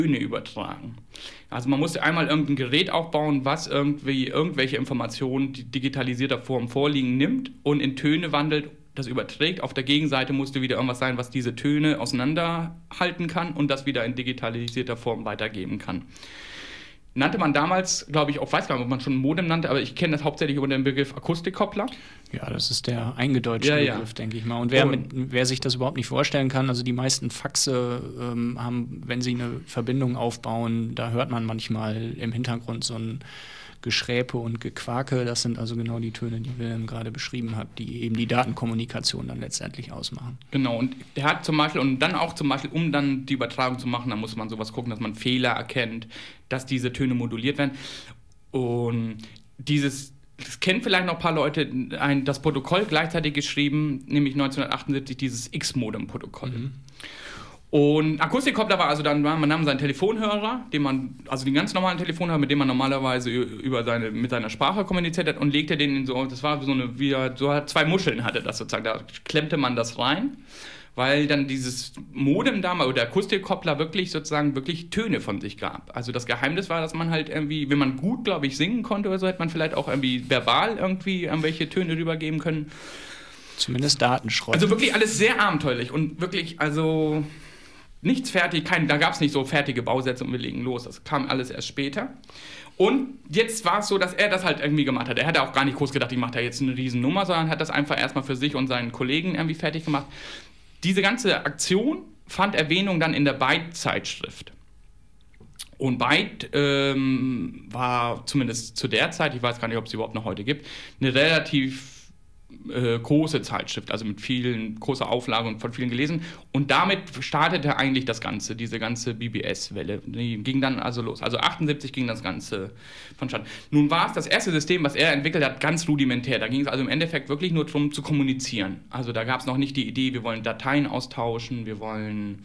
Töne übertragen. Also man musste einmal irgendein Gerät aufbauen, was irgendwie irgendwelche Informationen die digitalisierter Form vorliegen nimmt und in Töne wandelt, das überträgt. Auf der Gegenseite musste wieder irgendwas sein, was diese Töne auseinanderhalten kann und das wieder in digitalisierter Form weitergeben kann. Nannte man damals, glaube ich, auch, weiß gar nicht, ob man schon ein Modem nannte, aber ich kenne das hauptsächlich unter dem Begriff Akustikkoppler. Ja, das ist der eingedeutschte Begriff, denke ich mal. Und wer sich das überhaupt nicht vorstellen kann, also die meisten Faxe haben, wenn sie eine Verbindung aufbauen, da hört man manchmal im Hintergrund so ein Geschräpe und Gequake. Das sind also genau die Töne, die Wilhelm gerade beschrieben hat, die eben die Datenkommunikation dann letztendlich ausmachen. Genau, und der hat zum Beispiel, und dann auch zum Beispiel, um dann die Übertragung zu machen, da muss man sowas gucken, dass man Fehler erkennt, dass diese Töne moduliert werden. Und das kennen vielleicht noch ein paar Leute, das Protokoll gleichzeitig geschrieben, nämlich 1978 dieses X-Modem-Protokoll. Mhm. Und Akustikkoppler war also dann, man nahm seinen Telefonhörer, den ganz normalen Telefonhörer, mit dem man normalerweise mit seiner Sprache kommuniziert hat, und legte den in so, das war so zwei Muscheln hatte das sozusagen, da klemmte man das rein, weil dann dieses Modem damals, oder Akustikkoppler wirklich Töne von sich gab. Also das Geheimnis war, dass man halt irgendwie, wenn man gut, glaube ich, singen konnte oder so, hätte man vielleicht auch irgendwie verbal irgendwie irgendwelche Töne rübergeben können. Zumindest Datenschrott. Also wirklich alles sehr abenteuerlich und wirklich, also nichts fertig, da gab es nicht so fertige Bausätze und wir legen los. Das kam alles erst später. Und jetzt war es so, dass er das halt irgendwie gemacht hat. Er hatte auch gar nicht groß gedacht, ich mache da jetzt eine Riesennummer, sondern hat das einfach erstmal für sich und seinen Kollegen irgendwie fertig gemacht. Diese ganze Aktion fand Erwähnung dann in der Byte-Zeitschrift. Und Byte war zumindest zu der Zeit, ich weiß gar nicht, ob es sie überhaupt noch heute gibt, eine relativ große Zeitschrift, also mit großer Auflage und von vielen gelesen. Und damit startete eigentlich das Ganze, diese ganze BBS-Welle. Die ging dann also los. Also 78 ging das Ganze vonstatten. Nun war es das erste System, was er entwickelt hat, ganz rudimentär. Da ging es also im Endeffekt wirklich nur darum, zu kommunizieren. Also da gab es noch nicht die Idee, wir wollen Dateien austauschen, wir wollen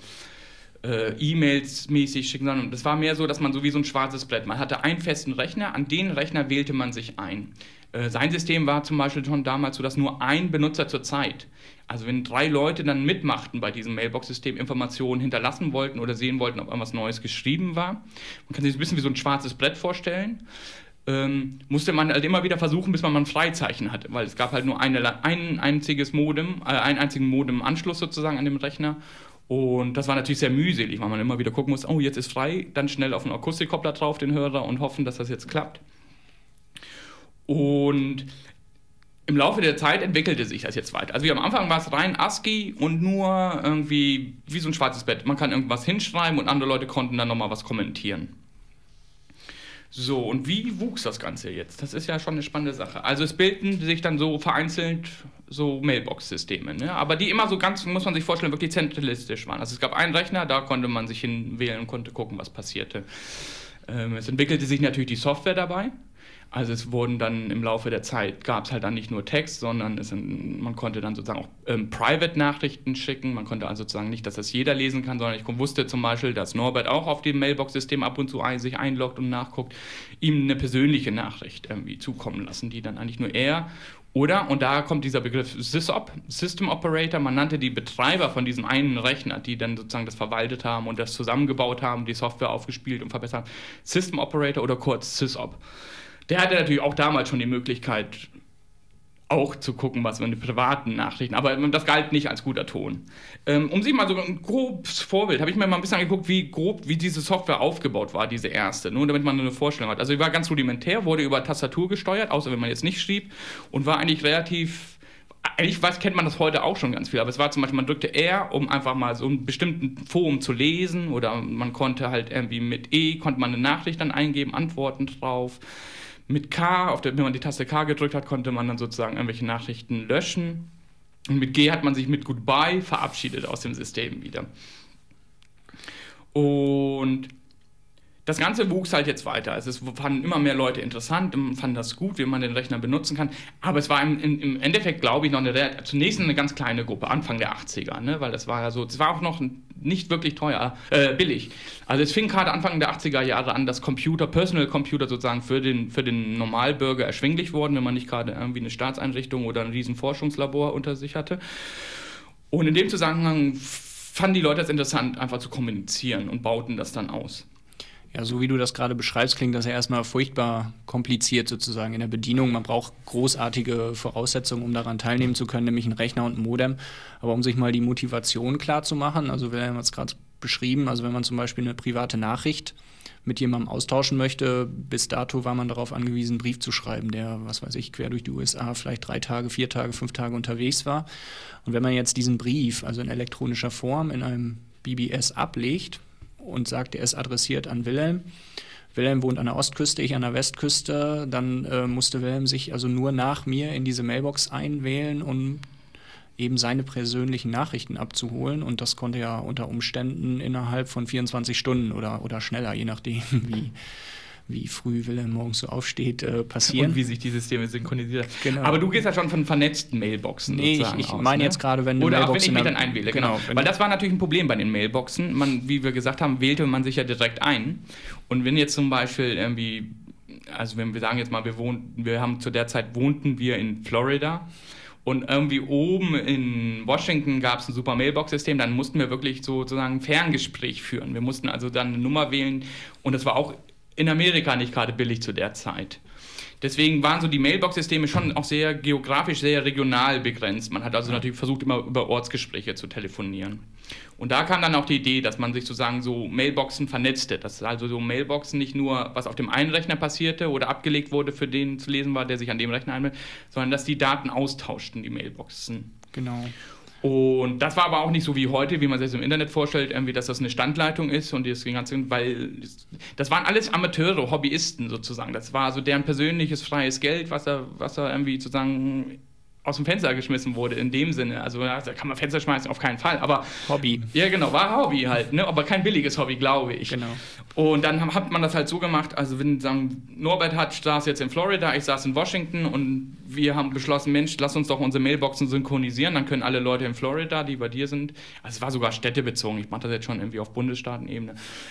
E-Mails mäßig schicken, sondern das war mehr so, dass man so wie so ein schwarzes Brett, man hatte einen festen Rechner, an den Rechner wählte man sich ein. Sein System war zum Beispiel schon damals so, dass nur ein Benutzer zur Zeit, also wenn 3 Leute dann mitmachten bei diesem Mailbox-System, Informationen hinterlassen wollten oder sehen wollten, ob irgendwas Neues geschrieben war, man kann sich das ein bisschen wie so ein schwarzes Brett vorstellen, musste man halt immer wieder versuchen, bis man mal ein Freizeichen hatte, weil es gab halt nur ein einziges Modem, einen einzigen Modem-Anschluss sozusagen an dem Rechner. Und das war natürlich sehr mühselig, weil man immer wieder gucken muss, oh, jetzt ist frei, dann schnell auf den Akustikkoppler drauf, den Hörer, und hoffen, dass das jetzt klappt. Und im Laufe der Zeit entwickelte sich das jetzt weiter. Also am Anfang war es rein ASCII und nur irgendwie wie so ein schwarzes Bett. Man kann irgendwas hinschreiben und andere Leute konnten dann nochmal was kommentieren. So, und wie wuchs das Ganze jetzt? Das ist ja schon eine spannende Sache. Also es bildeten sich dann so vereinzelt so Mailbox-Systeme, ne? Aber die immer so ganz, muss man sich vorstellen, wirklich zentralistisch waren. Also es gab einen Rechner, da konnte man sich hinwählen und konnte gucken, was passierte. Es entwickelte sich natürlich die Software dabei. Also es wurden dann im Laufe der Zeit, gab es halt dann nicht nur Text, sondern man konnte dann sozusagen auch Private-Nachrichten schicken. Man konnte also sozusagen nicht, dass das jeder lesen kann, sondern ich wusste zum Beispiel, dass Norbert auch auf dem Mailbox-System ab und zu sich einloggt und nachguckt, ihm eine persönliche Nachricht irgendwie zukommen lassen, die dann eigentlich nur er oder, und da kommt dieser Begriff SysOp, System Operator, man nannte die Betreiber von diesem einen Rechner, die dann sozusagen das verwaltet haben und das zusammengebaut haben, die Software aufgespielt und verbessert haben, System Operator oder kurz SysOp. Der hatte natürlich auch damals schon die Möglichkeit, auch zu gucken, was für die privaten Nachrichten, aber das galt nicht als guter Ton. Um sich mal so ein grobes Vorbild, habe ich mir mal ein bisschen angeguckt, wie diese Software aufgebaut war, diese erste, nur damit man eine Vorstellung hat. Also die war ganz rudimentär, wurde über Tastatur gesteuert, außer wenn man jetzt nicht schrieb, und war eigentlich kennt man das heute auch schon ganz viel, aber es war zum Beispiel, man drückte R, um einfach mal so einen bestimmten Forum zu lesen, oder man konnte halt irgendwie mit E, konnte man eine Nachricht dann eingeben, Antworten drauf. Mit K, wenn man die Taste K gedrückt hat, konnte man dann sozusagen irgendwelche Nachrichten löschen. Und mit G hat man sich mit Goodbye verabschiedet aus dem System wieder. Und das Ganze wuchs halt jetzt weiter. Also es fanden immer mehr Leute interessant, fanden das gut, wie man den Rechner benutzen kann. Aber es war im Endeffekt, glaube ich, noch zunächst eine ganz kleine Gruppe, Anfang der 80er, ne? Weil das war ja so, es war auch noch nicht wirklich billig. Also es fing gerade Anfang der 80er Jahre an, dass Personal Computer sozusagen für den Normalbürger erschwinglich wurden, wenn man nicht gerade irgendwie eine Staatseinrichtung oder ein riesen Forschungslabor unter sich hatte. Und in dem Zusammenhang fanden die Leute es interessant, einfach zu kommunizieren und bauten das dann aus. Ja, so wie du das gerade beschreibst, klingt das ja erstmal furchtbar kompliziert sozusagen in der Bedienung. Man braucht großartige Voraussetzungen, um daran teilnehmen zu können, nämlich einen Rechner und ein Modem. Aber um sich mal die Motivation klar zu machen, also wir haben es gerade beschrieben, also wenn man zum Beispiel eine private Nachricht mit jemandem austauschen möchte, bis dato war man darauf angewiesen, einen Brief zu schreiben, der, was weiß ich, quer durch die USA vielleicht 3 Tage, 4 Tage, 5 Tage unterwegs war. Und wenn man jetzt diesen Brief, also in elektronischer Form, in einem BBS ablegt, und sagt, er ist adressiert an Wilhelm. Wilhelm wohnt an der Ostküste, ich an der Westküste. Dann musste Wilhelm sich also nur nach mir in diese Mailbox einwählen, um eben seine persönlichen Nachrichten abzuholen. Und das konnte ja unter Umständen innerhalb von 24 Stunden oder schneller, je nachdem, wie früh Wilhelm morgens so aufsteht, passieren. Und wie sich die Systeme synchronisieren. Genau. Aber du gehst ja schon von vernetzten Mailboxen. Nee, ich meine jetzt gerade, wenn du Mailbox... Oder auch, wenn ich mich dann einwähle, genau. Weil das war natürlich ein Problem bei den Mailboxen. Wie wir gesagt haben, wählte man sich ja direkt ein. Und wenn jetzt zum Beispiel irgendwie... Also wenn wir sagen jetzt mal, zu der Zeit wohnten wir in Florida... Und irgendwie oben in Washington gab es ein super Mailbox-System, dann mussten wir wirklich sozusagen ein Ferngespräch führen. Wir mussten also dann eine Nummer wählen und das war auch in Amerika nicht gerade billig zu der Zeit. Deswegen waren so die Mailbox-Systeme schon auch sehr geografisch, sehr regional begrenzt. Man hat also natürlich versucht, immer über Ortsgespräche zu telefonieren. Und da kam dann auch die Idee, dass man sich sozusagen so Mailboxen vernetzte. Dass also so Mailboxen nicht nur, was auf dem einen Rechner passierte oder abgelegt wurde, für den zu lesen war, der sich an dem Rechner einwählt, sondern dass die Daten austauschten, die Mailboxen. Genau. Und das war aber auch nicht so wie heute, wie man sich das im Internet vorstellt, irgendwie, dass das eine Standleitung ist und das Ganze, weil das waren alles Amateure, Hobbyisten sozusagen. Das war so deren persönliches freies Geld, was er irgendwie sozusagen aus dem Fenster geschmissen wurde, in dem Sinne. Also da kann man Fenster schmeißen, auf keinen Fall, aber... Hobby. Ja, genau, war Hobby halt, ne? Aber kein billiges Hobby, glaube ich. Genau. Und dann hat man das halt so gemacht, also wenn sagen, Norbert saß jetzt in Florida, ich saß in Washington und wir haben beschlossen, Mensch, lass uns doch unsere Mailboxen synchronisieren, dann können alle Leute in Florida, die bei dir sind, also es war sogar städtebezogen, ich mache das jetzt schon irgendwie auf Bundesstaatenebene,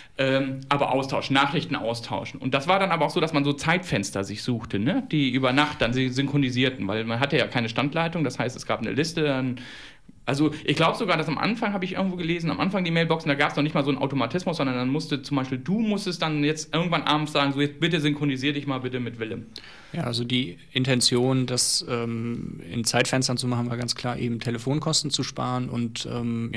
aber austauschen, Nachrichten austauschen. Und das war dann aber auch so, dass man so Zeitfenster sich suchte, ne? Die über Nacht dann synchronisierten, weil man hatte ja keine Standleitung, das heißt, es gab eine Liste, also ich glaube sogar, dass am Anfang, habe ich irgendwo gelesen, am Anfang die Mailboxen, da gab es noch nicht mal so einen Automatismus, sondern dann du musstest dann jetzt irgendwann abends sagen, so jetzt bitte synchronisier dich mal bitte mit Willem. Ja, also die Intention, das in Zeitfenstern zu machen, war ganz klar eben Telefonkosten zu sparen und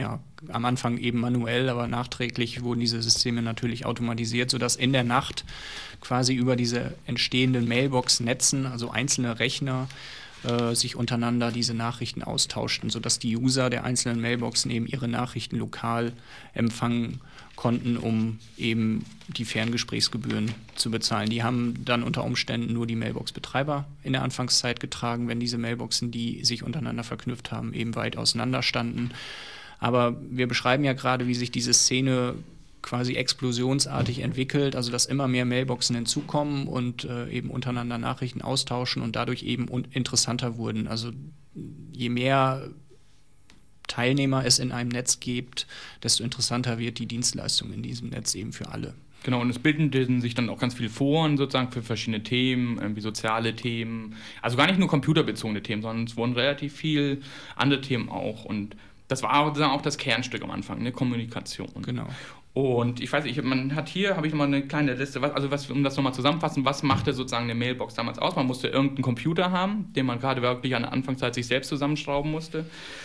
am Anfang eben manuell, aber nachträglich wurden diese Systeme natürlich automatisiert, sodass in der Nacht quasi über diese entstehenden Mailbox-Netzen, also einzelne Rechner, sich untereinander diese Nachrichten austauschten, sodass die User der einzelnen Mailboxen eben ihre Nachrichten lokal empfangen konnten, um eben die Ferngesprächsgebühren zu bezahlen. Die haben dann unter Umständen nur die Mailbox-Betreiber in der Anfangszeit getragen, wenn diese Mailboxen, die sich untereinander verknüpft haben, eben weit auseinander standen. Aber wir beschreiben ja gerade, wie sich diese Szene quasi explosionsartig entwickelt, also dass immer mehr Mailboxen hinzukommen und eben untereinander Nachrichten austauschen und dadurch eben interessanter wurden. Also je mehr Teilnehmer es in einem Netz gibt, desto interessanter wird die Dienstleistung in diesem Netz eben für alle. Genau, und es bilden sich dann auch ganz viele Foren sozusagen für verschiedene Themen, irgendwie soziale Themen, also gar nicht nur computerbezogene Themen, sondern es wurden relativ viele andere Themen auch und das war auch das Kernstück am Anfang, ne? Kommunikation. Genau. Und ich weiß nicht, habe ich mal eine kleine Liste, um das nochmal zusammenfassen, was machte sozusagen eine Mailbox damals aus? Man musste irgendeinen Computer haben, den man gerade wirklich an der Anfangszeit sich selbst zusammenschrauben musste.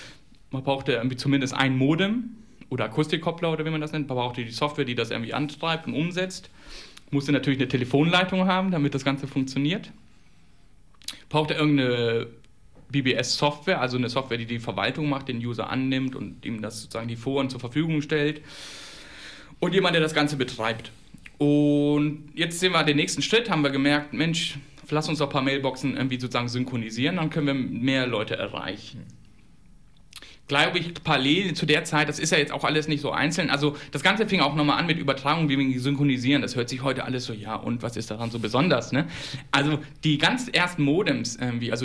Man brauchte irgendwie zumindest ein Modem oder Akustikkoppler oder wie man das nennt. Man brauchte die Software, die das irgendwie antreibt und umsetzt. Musste natürlich eine Telefonleitung haben, damit das Ganze funktioniert. Brauchte irgendeine BBS-Software, also eine Software, die die Verwaltung macht, den User annimmt und ihm das sozusagen die Foren zur Verfügung stellt. Und jemand, der das Ganze betreibt. Und jetzt sehen wir den nächsten Schritt, haben wir gemerkt, Mensch, lass uns doch ein paar Mailboxen irgendwie sozusagen synchronisieren, dann können wir mehr Leute erreichen. Glaube ich, parallel zu der Zeit, das ist ja jetzt auch alles nicht so einzeln, also das Ganze fing auch nochmal an mit Übertragung, wie wir synchronisieren, das hört sich heute alles so, ja und was ist daran so besonders, ne? Also die ganz ersten Modems,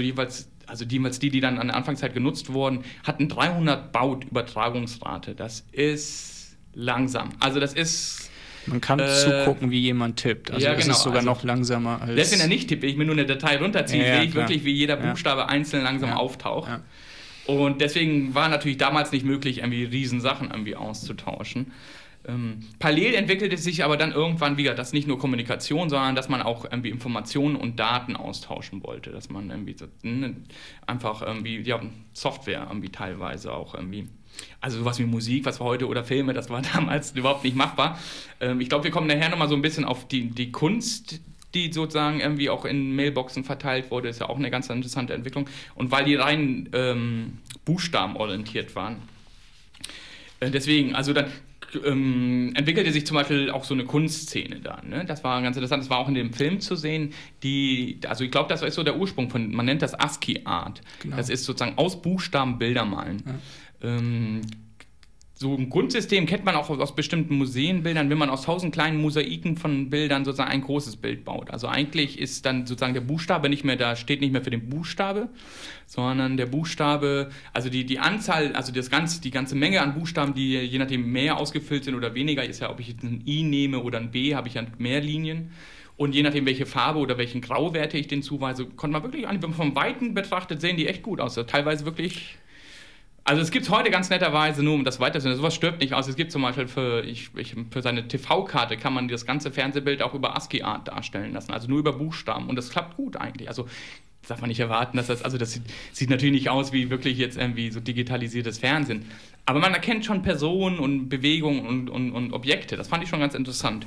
die dann an der Anfangszeit genutzt wurden, hatten 300 Baud Übertragungsrate, das ist langsam. Also das ist... Man kann zugucken, wie jemand tippt. Also das ist sogar noch langsamer als... Selbst wenn er nicht tippt, wenn ich mir nur eine Datei runterziehe, sehe ich wirklich, wie jeder Buchstabe einzeln langsam auftaucht. Ja. Und deswegen war natürlich damals nicht möglich, irgendwie Riesensachen irgendwie auszutauschen. Parallel entwickelte sich aber dann irgendwann wieder, dass nicht nur Kommunikation, sondern dass man auch irgendwie Informationen und Daten austauschen wollte. Dass man irgendwie einfach irgendwie, ja, Software irgendwie teilweise auch irgendwie. Also sowas wie Musik, was wir heute, oder Filme, das war damals überhaupt nicht machbar. Ich glaube, wir kommen nachher nochmal so ein bisschen auf die Kunst, die sozusagen irgendwie auch in Mailboxen verteilt wurde, ist ja auch eine ganz interessante Entwicklung. Und weil die rein buchstabenorientiert waren. Deswegen, also dann entwickelte sich zum Beispiel auch so eine Kunstszene da. Ne? Das war ganz interessant, das war auch in dem Film zu sehen. Also ich glaube, das ist so der Ursprung von, man nennt das ASCII-Art. Genau. Das ist sozusagen aus Buchstaben Bilder malen. Ja. So ein Grundsystem kennt man auch aus bestimmten Museenbildern, wenn man aus 1000 kleinen Mosaiken von Bildern sozusagen ein großes Bild baut. Also eigentlich ist dann sozusagen der Buchstabe nicht mehr da, steht nicht mehr für den Buchstabe, sondern der Buchstabe, also die Anzahl, also die ganze Menge an Buchstaben, die je nachdem mehr ausgefüllt sind oder weniger, ist ja, ob ich jetzt ein I nehme oder ein B, habe ich ja mehr Linien. Und je nachdem, welche Farbe oder welchen Grauwerte ich denen zuweise, konnte man wirklich, wenn man vom Weiten betrachtet, sehen die echt gut aus. Also teilweise wirklich. Also es gibt heute ganz netterweise, nur um das weiterzunehmen, sowas stirbt nicht aus. Es gibt zum Beispiel für seine TV-Karte kann man das ganze Fernsehbild auch über ASCII-Art darstellen lassen, also nur über Buchstaben. Und das klappt gut eigentlich. Also das darf man nicht erwarten, dass das sieht natürlich nicht aus wie wirklich jetzt irgendwie so digitalisiertes Fernsehen. Aber man erkennt schon Personen und Bewegungen und Objekte. Das fand ich schon ganz interessant.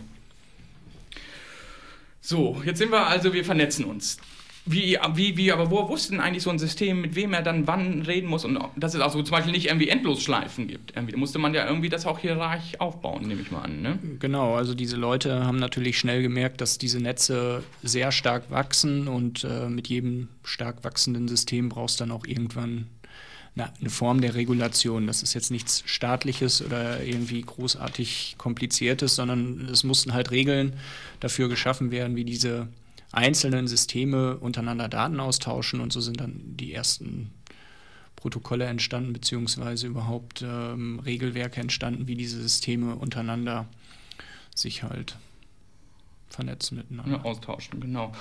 So, jetzt wir vernetzen uns. Aber woher wusste denn eigentlich so ein System, mit wem er dann wann reden muss und dass es auch so zum Beispiel nicht irgendwie Endlosschleifen gibt? Irgendwie musste man ja irgendwie das auch hierarchisch aufbauen, nehme ich mal an, ne? Genau, also diese Leute haben natürlich schnell gemerkt, dass diese Netze sehr stark wachsen und mit jedem stark wachsenden System brauchst du dann auch irgendwann eine Form der Regulation. Das ist jetzt nichts Staatliches oder irgendwie großartig Kompliziertes, sondern es mussten halt Regeln dafür geschaffen werden, wie diese einzelnen Systeme untereinander Daten austauschen, und so sind dann die ersten Protokolle entstanden, beziehungsweise überhaupt Regelwerke entstanden, wie diese Systeme untereinander sich halt vernetzen miteinander. Ja, austauschen, genau.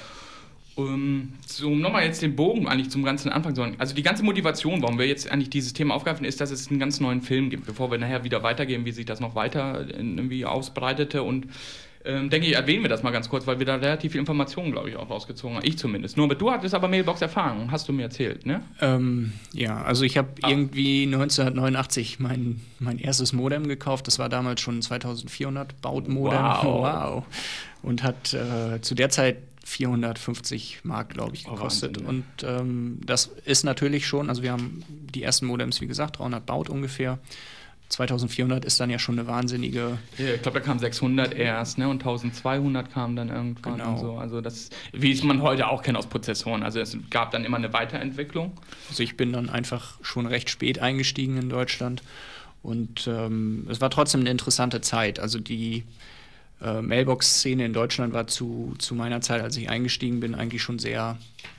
So, um nochmal jetzt den Bogen eigentlich zum ganzen Anfang zu sagen. Also die ganze Motivation, warum wir jetzt eigentlich dieses Thema aufgreifen, ist, dass es einen ganz neuen Film gibt, bevor wir nachher wieder weitergehen, wie sich das noch weiter irgendwie ausbreitete. Und denke ich, erwähnen wir das mal ganz kurz, weil wir da relativ viel Informationen, glaube ich, auch rausgezogen haben. Ich zumindest. Nur, du hattest aber Mailbox-Erfahrung, hast du mir erzählt, ne? Ja, also ich habe irgendwie 1989 mein erstes Modem gekauft. Das war damals schon ein 2400 Baut-Modem. Wow. Und hat zu der Zeit 450 Mark, glaube ich, gekostet. Wahnsinn, ja. Und das ist natürlich schon, also wir haben die ersten Modems, wie gesagt, 300 Baut ungefähr. 2400 ist dann ja schon eine wahnsinnige. Ja, ich glaube, da kam 600 erst, ne? Und 1200 kam dann irgendwann. Genau. Und so. Also das, wie es man heute auch kennt aus Prozessoren. Also es gab dann immer eine Weiterentwicklung. Also ich bin dann einfach schon recht spät eingestiegen in Deutschland. Und es war trotzdem eine interessante Zeit. Also die Mailbox-Szene in Deutschland war zu meiner Zeit, als ich eingestiegen bin, eigentlich schon sehr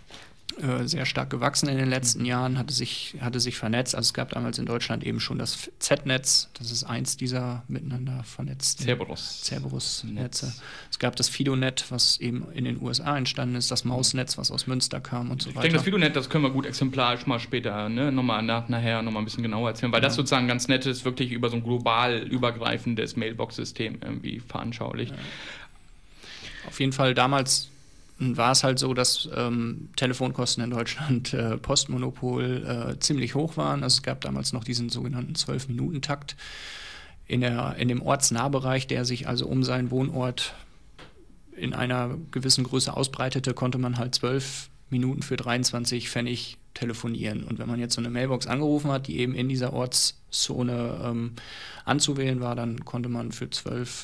stark gewachsen in den letzten Jahren, hatte sich vernetzt. Also es gab damals in Deutschland eben schon das Z-Netz, das ist eins dieser miteinander vernetzten Cerberus-Netze. Es gab das FidoNet, was eben in den USA entstanden ist, das Mausnetz, was aus Münster kam und so weiter. Ich denke, das FidoNet, das können wir gut exemplarisch mal später, ne, nachher nochmal ein bisschen genauer erzählen, weil das sozusagen ganz nett ist, wirklich über so ein global übergreifendes Mailbox-System irgendwie veranschaulicht. Ja. Auf jeden Fall damals war es halt so, dass Telefonkosten in Deutschland Postmonopol ziemlich hoch waren. Also es gab damals noch diesen sogenannten 12-Minuten-Takt in dem Ortsnahbereich, der sich also um seinen Wohnort in einer gewissen Größe ausbreitete, konnte man halt 12 Minuten für 23 Pfennig telefonieren. Und wenn man jetzt so eine Mailbox angerufen hat, die eben in dieser Ortszone anzuwählen war, dann konnte man für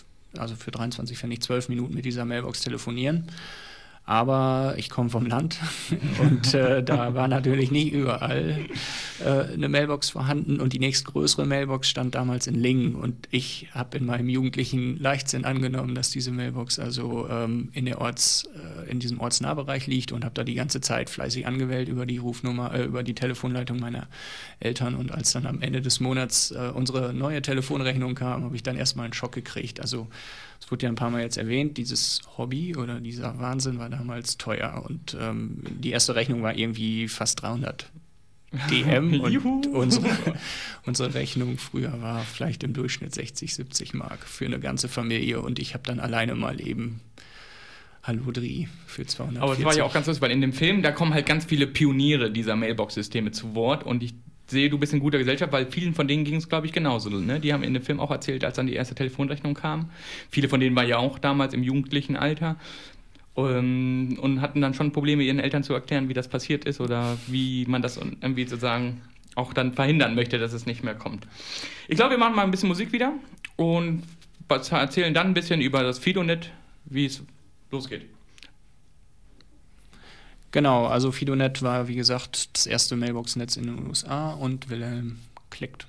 23 Pfennig 12 Minuten mit dieser Mailbox telefonieren. Aber ich komme vom Land und da war natürlich nicht überall eine Mailbox vorhanden, und die nächstgrößere Mailbox stand damals in Lingen, und ich habe in meinem jugendlichen Leichtsinn angenommen, dass diese Mailbox also in diesem Ortsnahbereich liegt, und habe da die ganze Zeit fleißig angewählt über die Rufnummer, über die Telefonleitung meiner Eltern, und als dann am Ende des Monats unsere neue Telefonrechnung kam, habe ich dann erstmal einen Schock gekriegt. Also es wurde ja ein paar Mal jetzt erwähnt, dieses Hobby oder dieser Wahnsinn war damals teuer, und die erste Rechnung war irgendwie fast 300 DM und unsere Rechnung früher war vielleicht im Durchschnitt 60, 70 Mark für eine ganze Familie und ich habe dann alleine mal eben Hallodri für 240. Aber es war ja auch ganz lustig, weil in dem Film, da kommen halt ganz viele Pioniere dieser Mailbox-Systeme zu Wort und ich sehe, du bist in guter Gesellschaft, weil vielen von denen ging es, glaube ich, genauso. Ne? Die haben in dem Film auch erzählt, als dann die erste Telefonrechnung kam. Viele von denen waren ja auch damals im jugendlichen Alter und hatten dann schon Probleme, ihren Eltern zu erklären, wie das passiert ist oder wie man das irgendwie sozusagen auch dann verhindern möchte, dass es nicht mehr kommt. Ich glaube, wir machen mal ein bisschen Musik wieder und erzählen dann ein bisschen über das FidoNet, wie es losgeht. Genau, also FidoNet war, wie gesagt, das erste Mailbox-Netz in den USA und Wilhelm klickt.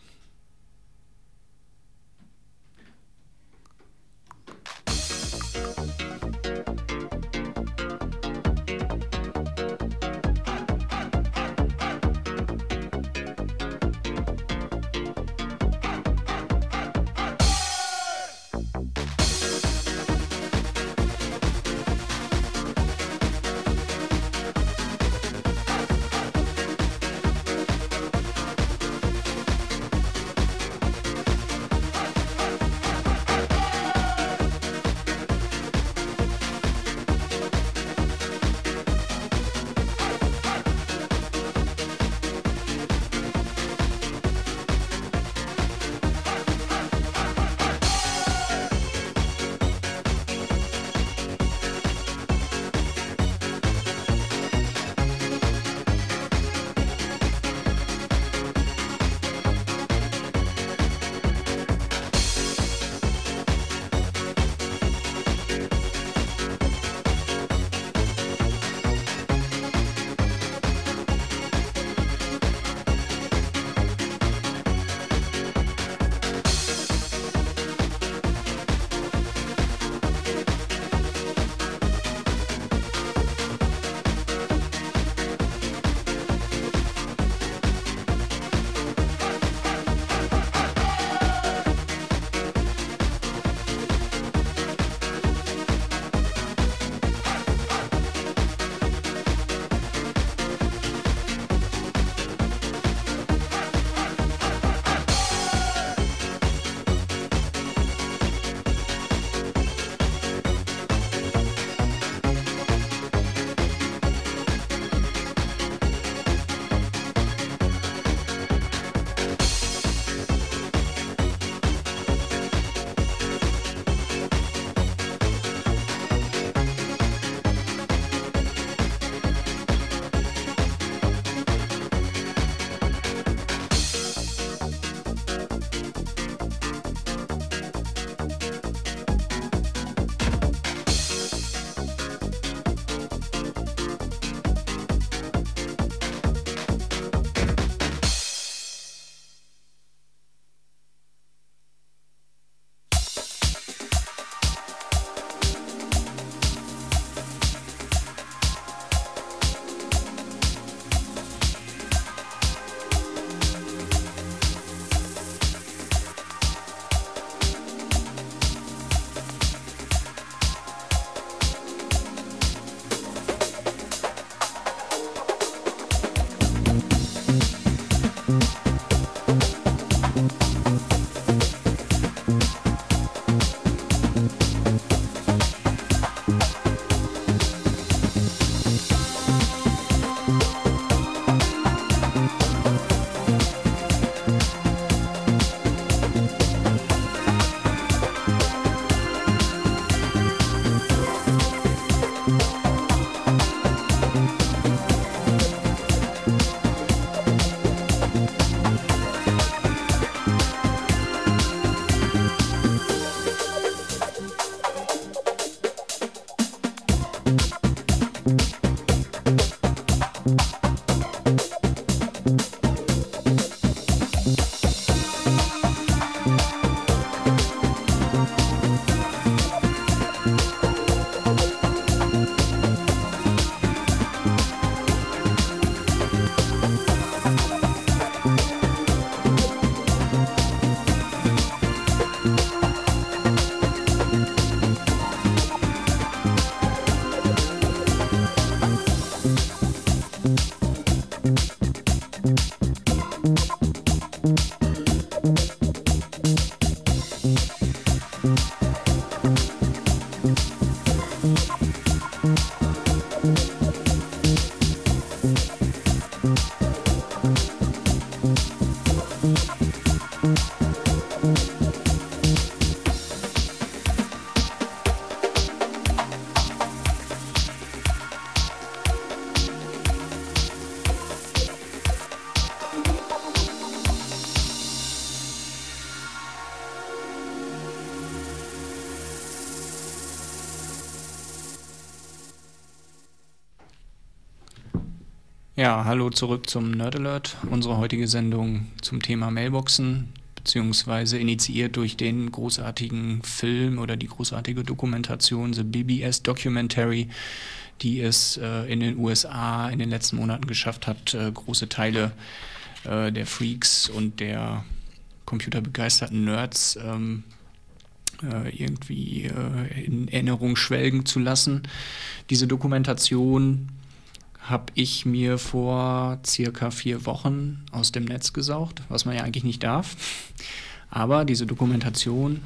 Ja, hallo zurück zum Nerd Alert, unsere heutige Sendung zum Thema Mailboxen, beziehungsweise initiiert durch den großartigen Film oder die großartige Dokumentation The BBS Documentary, die es in den USA in den letzten Monaten geschafft hat, große Teile der Freaks und der computerbegeisterten Nerds irgendwie in Erinnerung schwelgen zu lassen. Diese Dokumentation habe ich mir vor circa 4 Wochen aus dem Netz gesaugt, was man ja eigentlich nicht darf. Aber diese Dokumentation,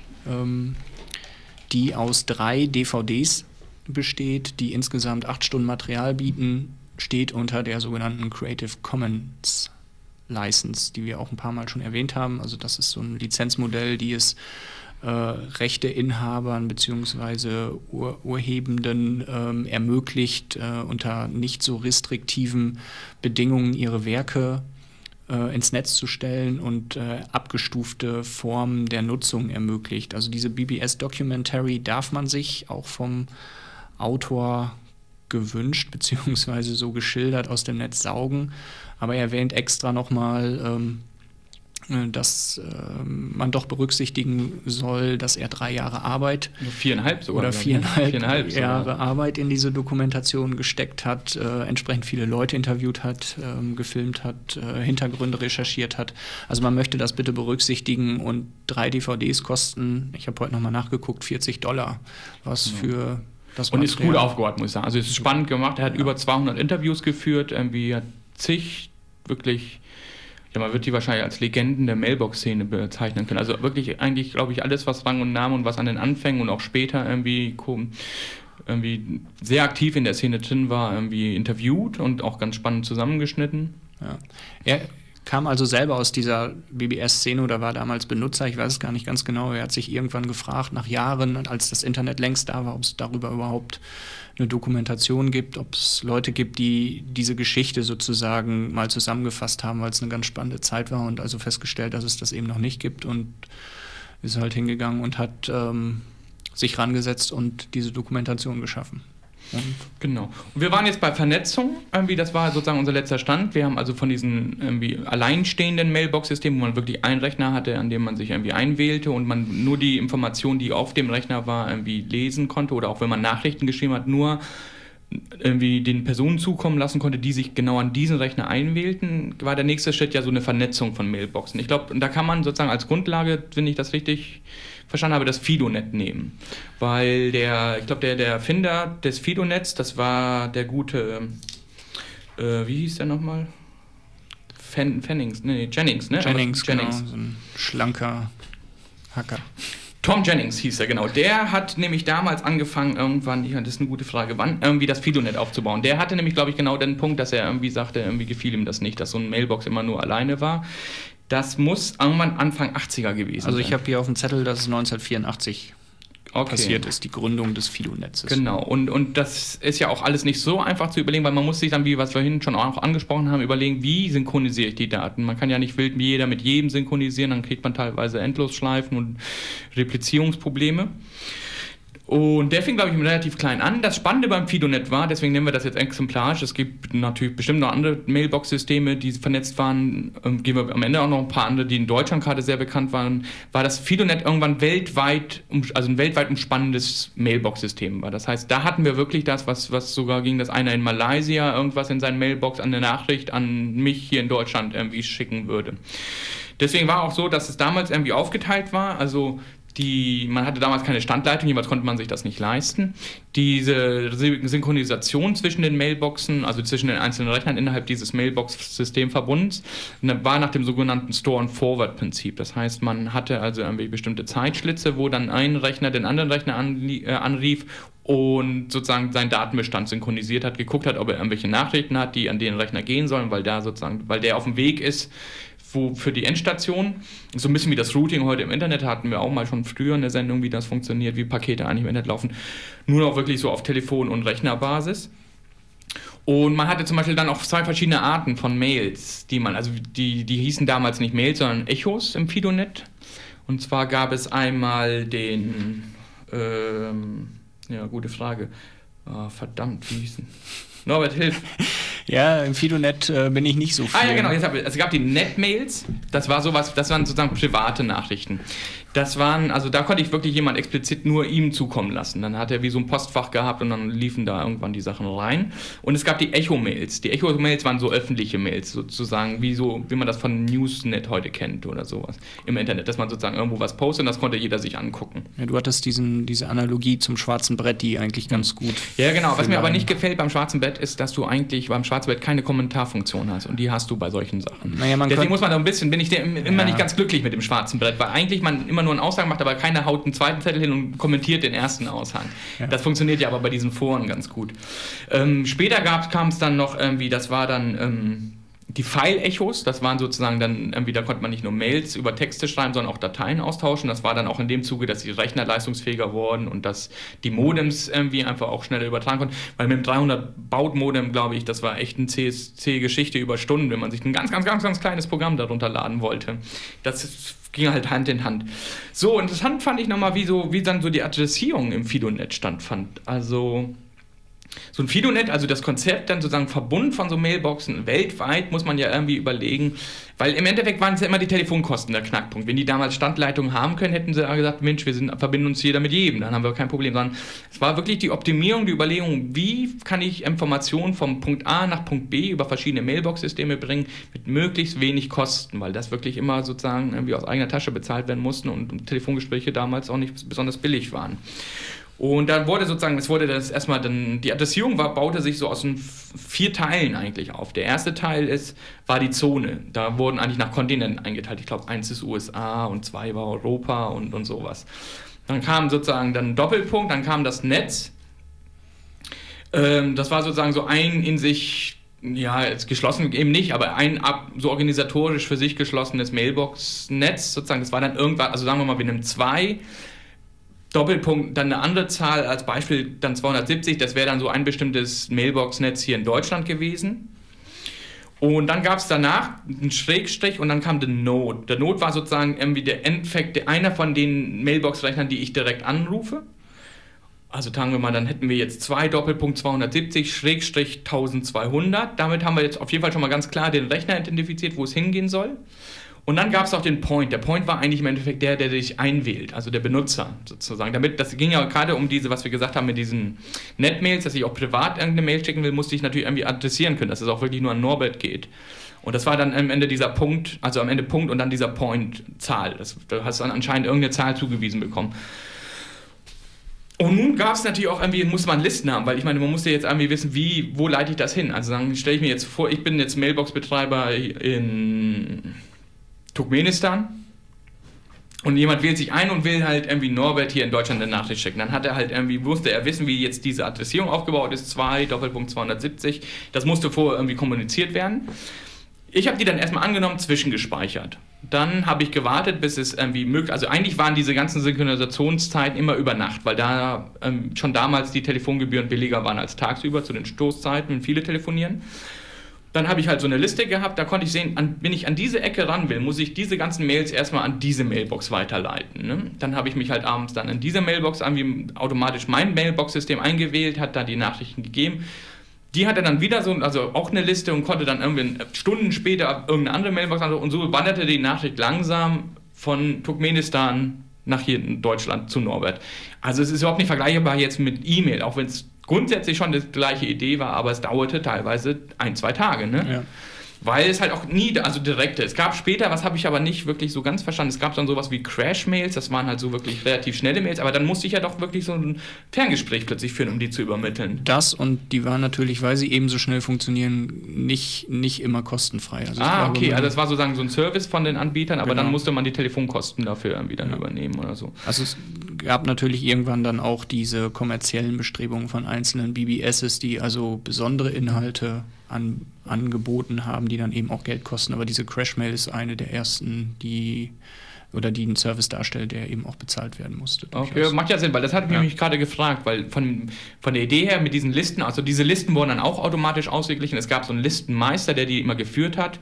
die aus 3 DVDs besteht, die insgesamt 8 Stunden Material bieten, steht unter der sogenannten Creative Commons License, die wir auch ein paar Mal schon erwähnt haben. Also das ist so ein Lizenzmodell, die es Rechteinhabern bzw. Urhebenden ermöglicht, unter nicht so restriktiven Bedingungen ihre Werke ins Netz zu stellen und abgestufte Formen der Nutzung ermöglicht. Also diese BBS Documentary darf man sich auch vom Autor gewünscht bzw. so geschildert aus dem Netz saugen, aber er erwähnt extra nochmal, dass man doch berücksichtigen soll, dass er 3 Jahre Arbeit 4,5 sogar. Oder 4,5 Jahre Arbeit in diese Dokumentation gesteckt hat, entsprechend viele Leute interviewt hat, gefilmt hat, Hintergründe recherchiert hat. Also man möchte das bitte berücksichtigen und 3 DVDs kosten, ich habe heute nochmal nachgeguckt, $40, was für das und ist gut aufgebaut, muss ich sagen. Also es ist spannend gemacht, er hat über 200 Interviews geführt, irgendwie hat zig wirklich... Ja, man wird die wahrscheinlich als Legenden der Mailbox-Szene bezeichnen können. Also wirklich eigentlich, glaube ich, alles, was Rang und Namen und was an den Anfängen und auch später irgendwie sehr aktiv in der Szene drin war, irgendwie interviewt und auch ganz spannend zusammengeschnitten. Ja. Er kam also selber aus dieser BBS-Szene oder war damals Benutzer, ich weiß es gar nicht ganz genau. Er hat sich irgendwann gefragt, nach Jahren, als das Internet längst da war, ob es darüber überhaupt eine Dokumentation gibt, ob es Leute gibt, die diese Geschichte sozusagen mal zusammengefasst haben, weil es eine ganz spannende Zeit war und also festgestellt, dass es das eben noch nicht gibt und ist halt hingegangen und hat sich rangesetzt und diese Dokumentation geschaffen. Genau. Und wir waren jetzt bei Vernetzung, irgendwie, das war sozusagen unser letzter Stand. Wir haben also von diesen irgendwie alleinstehenden Mailbox-Systemen, wo man wirklich einen Rechner hatte, an dem man sich irgendwie einwählte und man nur die Information, die auf dem Rechner war, irgendwie lesen konnte oder auch wenn man Nachrichten geschrieben hat, nur irgendwie den Personen zukommen lassen konnte, die sich genau an diesen Rechner einwählten, war der nächste Schritt ja so eine Vernetzung von Mailboxen. Ich glaube, da kann man sozusagen als Grundlage, wenn ich das richtig verstanden habe, das FidoNet nehmen. Weil ich glaube, der Erfinder des FidoNets, das war der gute, wie hieß der nochmal? Jennings, ne? Jennings, genau, so ein schlanker Hacker. Tom Jennings hieß er, genau. Der hat nämlich damals angefangen, irgendwann, das ist eine gute Frage, wann, irgendwie das FidoNet aufzubauen. Der hatte nämlich, glaube ich, genau den Punkt, dass er irgendwie sagte, irgendwie gefiel ihm das nicht, dass so ein Mailbox immer nur alleine war. Das muss irgendwann Anfang 80er gewesen sein. Also ich habe hier auf dem Zettel, dass es 1984 passiert ist, die Gründung des Fido-Netzes. Genau, und das ist ja auch alles nicht so einfach zu überlegen, weil man muss sich dann, wie wir es vorhin schon auch angesprochen haben, überlegen, wie synchronisiere ich die Daten. Man kann ja nicht wild jeder mit jedem synchronisieren, dann kriegt man teilweise Endlosschleifen und Replizierungsprobleme. Und der fing, glaube ich, relativ klein an. Das Spannende beim FidoNet war, deswegen nennen wir das jetzt exemplarisch, es gibt natürlich bestimmt noch andere Mailbox-Systeme, die vernetzt waren, geben wir am Ende auch noch ein paar andere, die in Deutschland gerade sehr bekannt waren, war das FidoNet irgendwann weltweit, also ein weltweit umspannendes Mailbox-System war. Das heißt, da hatten wir wirklich das, was sogar ging, dass einer in Malaysia irgendwas in seinen Mailbox an eine Nachricht an mich hier in Deutschland irgendwie schicken würde. Deswegen war auch so, dass es damals irgendwie aufgeteilt war, also man hatte damals keine Standleitung, jeweils konnte man sich das nicht leisten. Diese Synchronisation zwischen den Mailboxen, also zwischen den einzelnen Rechnern innerhalb dieses Mailbox-Systemverbunds, war nach dem sogenannten Store-and-Forward-Prinzip. Das heißt, man hatte also irgendwie bestimmte Zeitschlitze, wo dann ein Rechner den anderen Rechner anrief und sozusagen seinen Datenbestand synchronisiert hat, geguckt hat, ob er irgendwelche Nachrichten hat, die an den Rechner gehen sollen, weil der auf dem Weg ist, für die Endstation, so ein bisschen wie das Routing heute im Internet, hatten wir auch mal schon früher in der Sendung, wie das funktioniert, wie Pakete eigentlich im Internet laufen, nur noch wirklich so auf Telefon- und Rechnerbasis. Und man hatte zum Beispiel dann auch 2 verschiedene Arten von Mails, die hießen damals nicht Mails, sondern Echos im FidoNet. Und zwar gab es einmal den, gute Frage, verdammt, wie hießen? Norbert, hilf. Ja, im Fidonet bin ich nicht so viel. Ja, genau. Es gab die Netmails. Das waren sozusagen private Nachrichten. Da konnte ich wirklich jemand explizit nur ihm zukommen lassen. Dann hat er wie so ein Postfach gehabt und dann liefen da irgendwann die Sachen rein. Und es gab die Echo-Mails. Die Echo-Mails waren so öffentliche Mails, sozusagen, wie man das von Newsnet heute kennt oder sowas im Internet, dass man sozusagen irgendwo was postet und das konnte jeder sich angucken. Ja, du hattest diese Analogie zum schwarzen Brett, die eigentlich ganz gut. Ja, genau. Was mir aber nicht gefällt beim schwarzen Brett ist, dass du eigentlich beim schwarzen Brett keine Kommentarfunktion hast und die hast du bei solchen Sachen. Naja, Deswegen muss man da bin ich immer nicht ganz glücklich mit dem schwarzen Brett, weil eigentlich man immer nur einen Aushang macht, aber keiner haut einen zweiten Zettel hin und kommentiert den ersten Aushang. Ja. Das funktioniert ja aber bei diesen Foren ganz gut. Später kam es dann noch irgendwie, das war dann die File-Echos, das waren sozusagen dann irgendwie, da konnte man nicht nur Mails über Texte schreiben, sondern auch Dateien austauschen. Das war dann auch in dem Zuge, dass die Rechner leistungsfähiger wurden und dass die Modems irgendwie einfach auch schneller übertragen konnten. Weil mit dem 300-Baud-Modem, glaube ich, das war echt eine CSC-Geschichte über Stunden, wenn man sich ein ganz, ganz, ganz, ganz kleines Programm darunter laden wollte. Das ging halt Hand in Hand. So, interessant fand ich nochmal, wie dann so die Adressierung im Fidonet stattfand. Also so ein Fidonet, also das Konzept dann sozusagen Verbund von so Mailboxen weltweit, muss man ja irgendwie überlegen, weil im Endeffekt waren es ja immer die Telefonkosten der Knackpunkt. Wenn die damals Standleitungen haben können, hätten sie gesagt, Mensch, verbinden uns jeder mit jedem, dann haben wir kein Problem. Sondern es war wirklich die Optimierung, die Überlegung, wie kann ich Informationen vom Punkt A nach Punkt B über verschiedene Mailbox-Systeme bringen, mit möglichst wenig Kosten, weil das wirklich immer sozusagen irgendwie aus eigener Tasche bezahlt werden mussten und Telefongespräche damals auch nicht besonders billig waren. Und dann wurde die Adressierung baute sich so aus 4 Teilen eigentlich auf. Der erste Teil war die Zone. Da wurden eigentlich nach Kontinenten eingeteilt. Ich glaube, 1 ist USA und 2 war Europa und sowas. Dann kam sozusagen dann ein Doppelpunkt, dann kam das Netz. Das war sozusagen so ein in sich, ja, jetzt geschlossen eben nicht, aber so organisatorisch für sich geschlossenes Mailbox-Netz sozusagen. Das war dann irgendwann, also sagen wir mal, wir nehmen 2 Doppelpunkt, dann eine andere Zahl, als Beispiel dann 270, das wäre dann so ein bestimmtes Mailbox-Netz hier in Deutschland gewesen. Und dann gab es danach einen Schrägstrich und dann kam der Node. Der Node war sozusagen irgendwie der Endeffekt, einer von den Mailbox-Rechnern, die ich direkt anrufe. Also sagen wir mal, dann hätten wir jetzt 2 Doppelpunkt 270 Schrägstrich 1200. Damit haben wir jetzt auf jeden Fall schon mal ganz klar den Rechner identifiziert, wo es hingehen soll. Und dann gab es auch den Point. Der Point war eigentlich im Endeffekt der dich einwählt, also der Benutzer sozusagen. Das ging ja gerade um diese, was wir gesagt haben mit diesen Netmails, dass ich auch privat irgendeine Mail schicken will, musste ich natürlich irgendwie adressieren können, dass es auch wirklich nur an Norbert geht. Und das war dann am Ende dieser Punkt, also am Ende Punkt und dann dieser Point-Zahl. Da hast du dann anscheinend irgendeine Zahl zugewiesen bekommen. Und nun gab es natürlich auch irgendwie, muss man Listen haben, weil ich meine, man muss ja jetzt irgendwie wissen, wo leite ich das hin? Also dann stelle ich mir jetzt vor, ich bin jetzt Mailbox-Betreiber in Turkmenistan und jemand wählt sich ein und will halt irgendwie Norbert hier in Deutschland eine Nachricht schicken. Dann hat er halt musste er wissen, wie jetzt diese Adressierung aufgebaut ist, 2 Doppelpunkt 270. Das musste vorher irgendwie kommuniziert werden. Ich habe die dann erstmal angenommen, zwischengespeichert. Dann habe ich gewartet, bis es irgendwie möglich, also eigentlich waren diese ganzen Synchronisationszeiten immer über Nacht, weil da schon damals die Telefongebühren billiger waren als tagsüber zu den Stoßzeiten, wenn viele telefonieren. Dann habe ich halt so eine Liste gehabt, da konnte ich sehen, wenn ich an diese Ecke ran will, muss ich diese ganzen Mails erstmal an diese Mailbox weiterleiten. Ne? Dann habe ich mich halt abends dann in diese Mailbox automatisch mein Mailbox-System eingewählt, hat da die Nachrichten gegeben. Die hatte dann wieder also auch eine Liste und konnte dann irgendwie Stunden später irgendeine andere Mailbox und so wanderte die Nachricht langsam von Turkmenistan nach hier in Deutschland zu Norbert. Also es ist überhaupt nicht vergleichbar jetzt mit E-Mail, auch wenn es grundsätzlich schon die gleiche Idee war, aber es dauerte teilweise 1-2 Tage, ne? Ja. Weil es halt auch nie, also direkte. Es gab später, was habe ich aber nicht wirklich so ganz verstanden, es gab dann sowas wie Crash-Mails, das waren halt so wirklich relativ schnelle Mails, aber dann musste ich ja doch wirklich so ein Ferngespräch plötzlich führen, um die zu übermitteln. Das und die waren natürlich, weil sie eben so schnell funktionieren, nicht immer kostenfrei. Also okay, also das war sozusagen so ein Service von den Anbietern, aber dann musste man die Telefonkosten dafür irgendwie dann übernehmen oder so. Also es gab natürlich irgendwann dann auch diese kommerziellen Bestrebungen von einzelnen BBSs, die also besondere Inhalte angeboten haben, die dann eben auch Geld kosten. Aber diese Crash-Mail ist eine der ersten, die einen Service darstellt, der eben auch bezahlt werden musste. Okay, macht ja Sinn, weil das hatte ich mich gerade gefragt, weil von der Idee her mit diesen Listen, also diese Listen wurden dann auch automatisch ausgeglichen. Es gab so einen Listenmeister, der die immer geführt hat.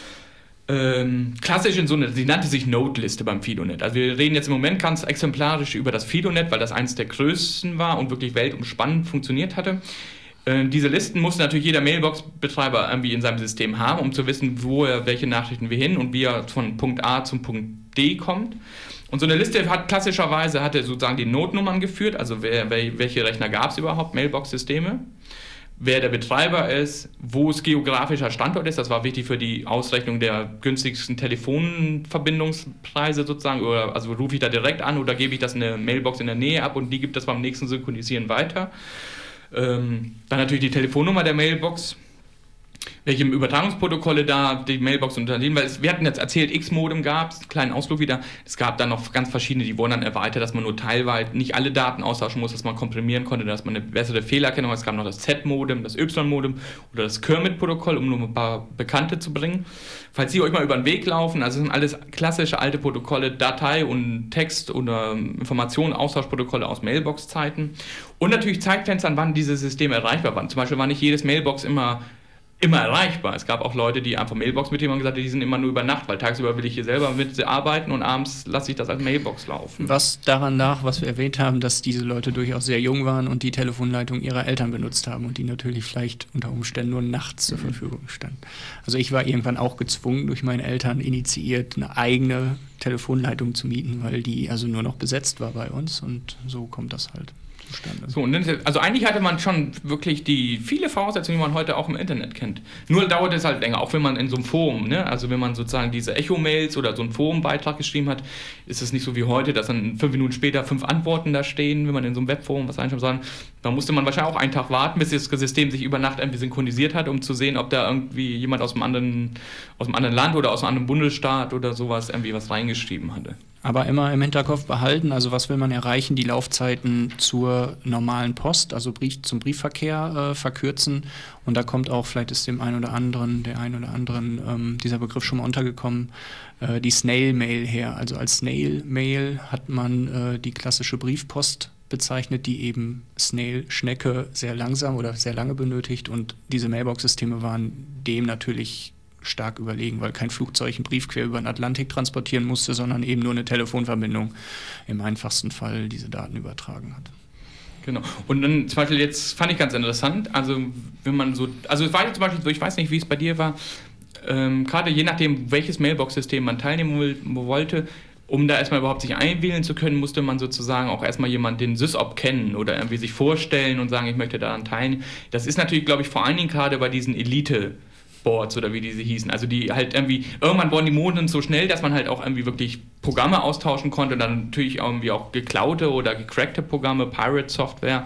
Klassisch sie nannte sich Node-Liste beim Fidonet. Also wir reden jetzt im Moment ganz exemplarisch über das Fidonet, weil das eins der größten war und wirklich weltumspannend funktioniert hatte. Diese Listen musste natürlich jeder Mailbox-Betreiber irgendwie in seinem System haben, um zu wissen, wo er welche Nachrichten wir hin und wie er von Punkt A zum Punkt D kommt. Und so eine Liste hatte sozusagen die Notnummern geführt, also welche Rechner gab es überhaupt, Mailbox-Systeme, wer der Betreiber ist, wo es geografischer Standort ist, das war wichtig für die Ausrechnung der günstigsten Telefonverbindungspreise sozusagen, also rufe ich da direkt an oder gebe ich das in eine Mailbox in der Nähe ab und die gibt das beim nächsten Synchronisieren weiter. Dann natürlich die Telefonnummer der Mailbox, welche Übertragungsprotokolle da die Mailbox unterliegen, weil wir hatten jetzt erzählt, X-Modem gab es, kleinen Ausflug wieder, es gab dann noch ganz verschiedene, die wurden dann erweitert, dass man nur teilweise nicht alle Daten austauschen muss, dass man komprimieren konnte, dass man eine bessere Fehlererkennung hat. Es gab noch das Z-Modem, das Y-Modem oder das Kermit-Protokoll, um nur ein paar Bekannte zu bringen. Falls Sie euch mal über den Weg laufen, also das sind alles klassische alte Protokolle, Datei- und Text- oder Informationen-Austauschprotokolle aus Mailbox-Zeiten und natürlich Zeitfenstern, wann diese Systeme erreichbar waren. Zum Beispiel war nicht jedes Mailbox immer erreichbar. Es gab auch Leute, die einfach Mailbox mit haben gesagt, die sind immer nur über Nacht, weil tagsüber will ich hier selber mit arbeiten und abends lasse ich das als Mailbox laufen. Was daran lag, was wir erwähnt haben, dass diese Leute durchaus sehr jung waren und die Telefonleitung ihrer Eltern benutzt haben und die natürlich vielleicht unter Umständen nur nachts zur Verfügung standen. Also ich war irgendwann auch gezwungen, durch meine Eltern initiiert, eine eigene Telefonleitung zu mieten, weil die also nur noch besetzt war bei uns und so kommt das halt. So, und dann, also eigentlich hatte man schon wirklich viele Voraussetzungen, die man heute auch im Internet kennt. Nur dauert es halt länger, auch wenn man in so einem Forum, ne, also wenn man sozusagen diese Echo-Mails oder so einen Forumbeitrag geschrieben hat, ist es nicht so wie heute, dass dann 5 Minuten später 5 Antworten da stehen, wenn man in so einem Webforum was einschreibt, sondern da musste man wahrscheinlich auch einen Tag warten, bis das System sich über Nacht irgendwie synchronisiert hat, um zu sehen, ob da irgendwie jemand aus einem anderen Land oder aus einem anderen Bundesstaat oder sowas irgendwie was reingeschrieben hatte. Aber immer im Hinterkopf behalten, also was will man erreichen, die Laufzeiten zur normalen Post, also zum Briefverkehr verkürzen. Und da kommt auch, vielleicht ist der ein oder anderen dieser Begriff schon mal untergekommen, die Snail-Mail her. Also als Snail-Mail hat man die klassische Briefpost bezeichnet, die eben Schnecke sehr langsam oder sehr lange benötigt. Und diese Mailbox-Systeme waren dem natürlich stark überlegen, weil kein Flugzeug einen Brief quer über den Atlantik transportieren musste, sondern eben nur eine Telefonverbindung im einfachsten Fall diese Daten übertragen hat. Genau. Und dann zum Beispiel jetzt fand ich ganz interessant, also wenn man so, also es war jetzt zum Beispiel so, ich weiß nicht, wie es bei dir war, gerade je nachdem, welches Mailbox-System man teilnehmen wollte, um da erstmal überhaupt sich einwählen zu können, musste man sozusagen auch erstmal jemanden den SysOp kennen oder irgendwie sich vorstellen und sagen, ich möchte daran teilnehmen. Das ist natürlich, glaube ich, vor allen Dingen gerade bei diesen Elite-Boards oder wie diese hießen. Also die halt irgendwie, irgendwann wurden die Modems so schnell, dass man halt auch irgendwie wirklich Programme austauschen konnte und dann natürlich irgendwie auch geklaute oder gecrackte Programme, Pirate-Software.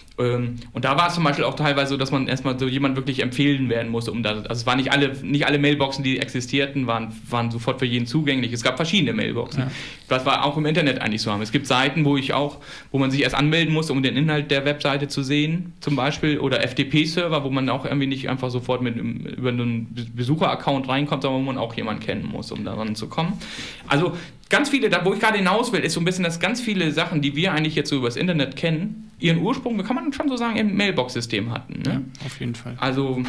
Und da war es zum Beispiel auch teilweise so, dass man erstmal so jemand wirklich empfehlen werden musste, also es waren nicht alle Mailboxen, die existierten, waren sofort für jeden zugänglich. Es gab verschiedene Mailboxen. Ja. Das war auch im Internet eigentlich so. Es gibt Seiten, wo man sich erst anmelden muss, um den Inhalt der Webseite zu sehen, zum Beispiel, oder FTP-Server, wo man auch irgendwie nicht einfach sofort über einen Besucher-Account reinkommt, sondern wo man auch jemanden kennen muss, um daran zu kommen. Also ganz viele, wo ich gerade hinaus will, ist so ein bisschen, dass ganz viele Sachen, die wir eigentlich jetzt so übers Internet kennen, ihren Ursprung, kann man schon so sagen, im Mailbox-System hatten. Ne? Ja, auf jeden Fall. Also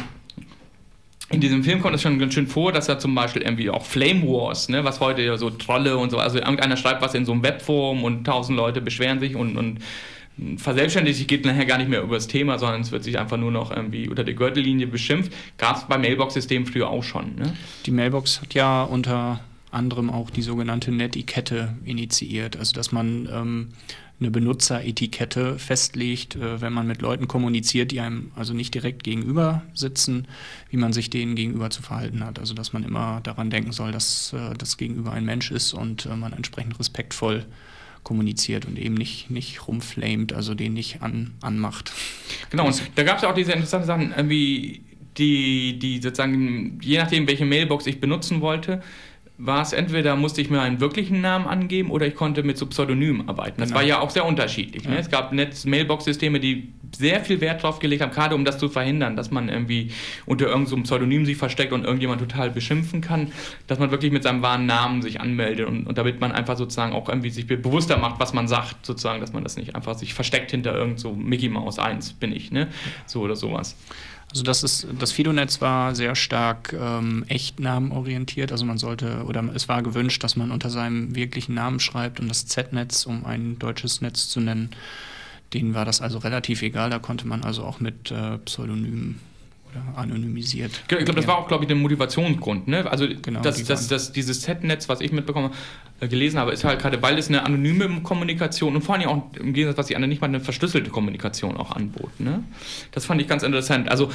in diesem Film kommt es schon ganz schön vor, dass da zum Beispiel irgendwie auch Flame Wars, ne, was heute ja so Trolle und so, also irgendeiner schreibt was in so einem Webforum und 1000 Leute beschweren sich und verselbstständigt sich, geht nachher gar nicht mehr über das Thema, sondern es wird sich einfach nur noch irgendwie unter der Gürtellinie beschimpft. Gab es beim Mailbox-System früher auch schon. Ne? Die Mailbox hat ja unter anderem auch die sogenannte Netiquette initiiert, also dass man eine Benutzeretikette festlegt, wenn man mit Leuten kommuniziert, die einem also nicht direkt gegenüber sitzen, wie man sich denen gegenüber zu verhalten hat. Also dass man immer daran denken soll, dass das Gegenüber ein Mensch ist und man entsprechend respektvoll kommuniziert und eben nicht rumflamet, also den nicht anmacht. Genau, und da gab es ja auch diese interessanten Sachen, irgendwie die sozusagen, je nachdem, welche Mailbox ich benutzen wollte, war es entweder, musste ich mir einen wirklichen Namen angeben oder ich konnte mit so Pseudonymen arbeiten. Das war ja auch sehr unterschiedlich. Ja. Ne? Es gab Mailbox-Systeme, die sehr viel Wert drauf gelegt haben, gerade um das zu verhindern, dass man irgendwie unter irgendeinem Pseudonym sich versteckt und irgendjemand total beschimpfen kann, dass man wirklich mit seinem wahren Namen sich anmeldet und damit man einfach sozusagen auch irgendwie sich bewusster macht, was man sagt, sozusagen, dass man das nicht einfach sich versteckt hinter irgend so Mickey Mouse 1 bin ich, ne? So oder sowas. Also das FidoNetz war sehr stark echtnamenorientiert, also es war gewünscht, dass man unter seinem wirklichen Namen schreibt und das Z-Netz, um ein deutsches Netz zu nennen, denen war das also relativ egal, da konnte man also auch mit Pseudonymen oder anonymisiert. Ich glaube, das war auch, der Motivationsgrund. Ne? Also genau, dieses Z-Netz, was ich mitbekommen gelesen habe, ist halt gerade, weil es eine anonyme Kommunikation und vor allem auch im Gegensatz, was die anderen nicht mal, eine verschlüsselte Kommunikation auch anbot. Ne? Das fand ich ganz interessant. Also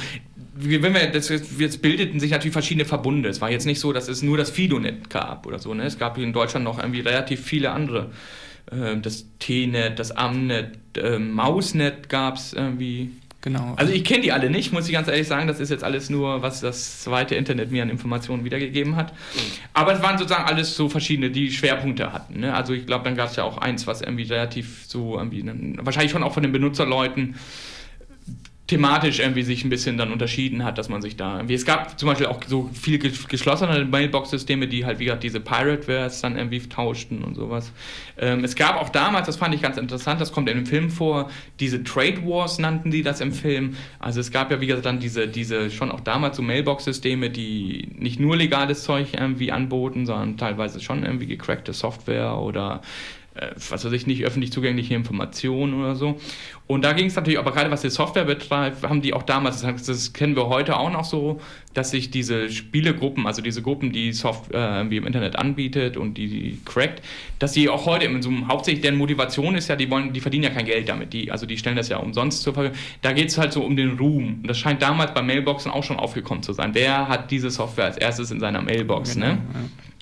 jetzt bildeten sich natürlich verschiedene Verbunde. Es war jetzt nicht so, dass es nur das Fidonet gab oder so. Ne? Es gab in Deutschland noch irgendwie relativ viele andere. Das T-Net, das Amnet, Mausnet gab es irgendwie. Genau. Also ich kenne die alle nicht, muss ich ganz ehrlich sagen. Das ist jetzt alles nur, was das zweite Internet mir an Informationen wiedergegeben hat. Aber es waren sozusagen alles so verschiedene, die Schwerpunkte hatten. Ne? Also ich glaube, dann gab es ja auch eins, was irgendwie relativ so wahrscheinlich schon auch von den Benutzerleuten thematisch irgendwie sich ein bisschen dann unterschieden hat, dass man sich da irgendwie... Es gab zum Beispiel auch so viele geschlossene Mailbox-Systeme, die halt, wie gesagt, diese Pirate-Wares dann irgendwie tauschten und sowas. Es gab auch damals, das fand ich ganz interessant, das kommt in dem Film vor, diese Trade Wars nannten die das im Film. Also es gab ja, wie gesagt, dann diese schon auch damals so Mailbox-Systeme, die nicht nur legales Zeug irgendwie anboten, sondern teilweise schon irgendwie gecrackte Software oder was weiß ich, nicht öffentlich zugängliche Informationen oder so. Und da ging es natürlich, aber gerade was die Software betrifft, haben die auch damals, das kennen wir heute auch noch so, dass sich diese Spielegruppen, also diese Gruppen, die Software irgendwie im Internet anbietet und die crackt, dass die auch heute hauptsächlich deren Motivation ist ja, die verdienen ja kein Geld damit, die stellen das ja umsonst zur Verfügung. Da geht es halt so um den Ruhm. Und das scheint damals bei Mailboxen auch schon aufgekommen zu sein. Wer hat diese Software als erstes in seiner Mailbox, genau, ne? Ja.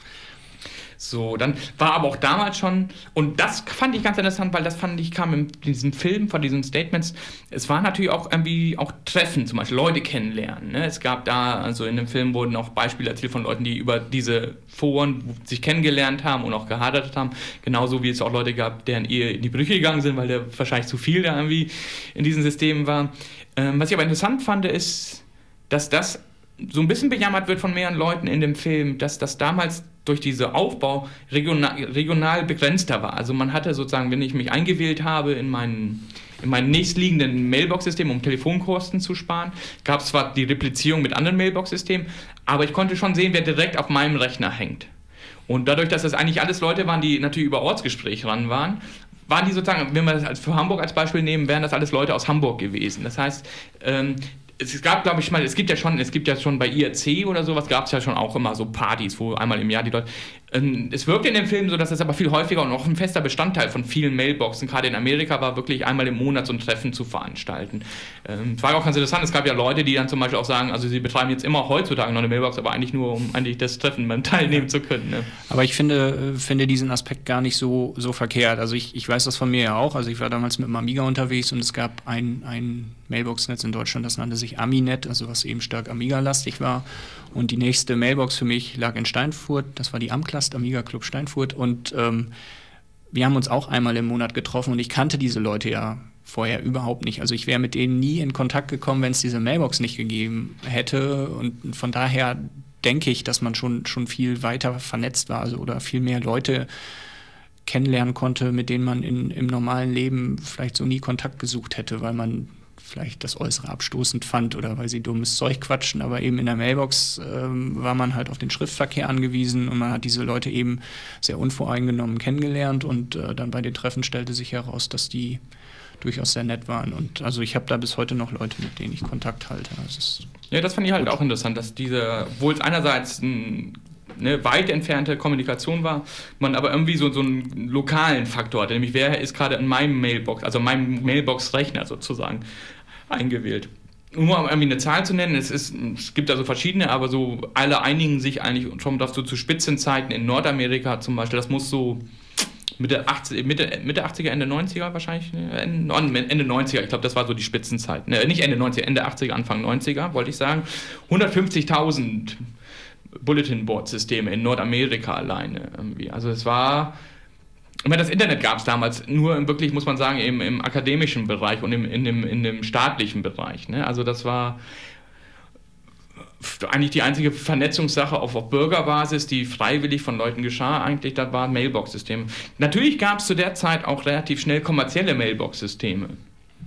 So, dann war aber auch damals schon, und das fand ich ganz interessant, weil das fand ich, kam in diesem Film, von diesen Statements, es war natürlich auch irgendwie auch Treffen, zum Beispiel Leute kennenlernen. Ne? Es gab da, also in dem Film wurden auch Beispiele erzählt von Leuten, die über diese Foren sich kennengelernt haben und auch geheiratet haben, genauso wie es auch Leute gab, deren Ehe in die Brüche gegangen sind, weil der wahrscheinlich zu viel da irgendwie in diesen Systemen war. Was ich aber interessant fand, ist, dass das so ein bisschen bejammert wird von mehreren Leuten in dem Film, dass das damals durch diesen Aufbau regional begrenzter war. Also man hatte sozusagen, wenn ich mich eingewählt habe in meinem nächstliegenden Mailbox-System, um Telefonkosten zu sparen, gab es zwar die Replizierung mit anderen Mailbox-Systemen, aber ich konnte schon sehen, wer direkt auf meinem Rechner hängt. Und dadurch, dass das eigentlich alles Leute waren, die natürlich über Ortsgespräch ran waren die sozusagen, wenn wir das für Hamburg als Beispiel nehmen, wären das alles Leute aus Hamburg gewesen. Das heißt, es gab, glaube ich, es gibt ja schon bei IRC oder sowas, gab es ja schon auch immer so Partys, wo einmal im Jahr die Leute... Es wirkt in dem Film so, dass das aber viel häufiger und auch ein fester Bestandteil von vielen Mailboxen, gerade in Amerika, war wirklich einmal im Monat so ein Treffen zu veranstalten. Es war auch ganz interessant, es gab ja Leute, die dann zum Beispiel auch sagen, also sie betreiben jetzt immer heutzutage noch eine Mailbox, aber eigentlich nur, um eigentlich das Treffen beim Teilnehmen zu können. Ne? Aber ich finde diesen Aspekt gar nicht so verkehrt. Also ich weiß das von mir ja auch, also ich war damals mit dem Amiga unterwegs und es gab ein Mailbox-Netz in Deutschland, das nannte sich Aminet, also was eben stark Amiga-lastig war. Und die nächste Mailbox für mich lag in Steinfurt, das war die Amklast, Amiga Club Steinfurt. Und wir haben uns auch einmal im Monat getroffen und ich kannte diese Leute ja vorher überhaupt nicht. Also ich wäre mit denen nie in Kontakt gekommen, wenn es diese Mailbox nicht gegeben hätte. Und von daher denke ich, dass man schon viel weiter vernetzt war, also oder viel mehr Leute kennenlernen konnte, mit denen man im normalen Leben vielleicht so nie Kontakt gesucht hätte, weil man vielleicht das Äußere abstoßend fand oder weil sie dummes Zeug quatschen, aber eben in der Mailbox war man halt auf den Schriftverkehr angewiesen und man hat diese Leute eben sehr unvoreingenommen kennengelernt und dann bei den Treffen stellte sich heraus, dass die durchaus sehr nett waren und also ich habe da bis heute noch Leute, mit denen ich Kontakt halte. Ja, das fand ich halt auch interessant, dass obwohl es einerseits eine weit entfernte Kommunikation war, man aber irgendwie so einen lokalen Faktor hatte, nämlich wer ist gerade in meinem Mailbox, also meinem Mailbox-Rechner sozusagen eingewählt. Nur um irgendwie eine Zahl zu nennen, es gibt also verschiedene, aber so alle einigen sich eigentlich schon so zu Spitzenzeiten in Nordamerika zum Beispiel, das muss so Mitte 80er, Ende 90er wahrscheinlich, Ende 90er, ich glaube, das war so die Spitzenzeit. Nicht Ende 90er, Ende 80er, Anfang 90er, wollte ich sagen. 150.000 Bulletin-Board-Systeme in Nordamerika alleine irgendwie. Also es war... Ich meine, das Internet gab es damals nur wirklich, muss man sagen, im akademischen Bereich und in dem staatlichen Bereich. Ne? Also das war eigentlich die einzige Vernetzungssache auf Bürgerbasis, die freiwillig von Leuten geschah, eigentlich, das waren Mailbox-Systeme. Natürlich gab es zu der Zeit auch relativ schnell kommerzielle Mailbox-Systeme.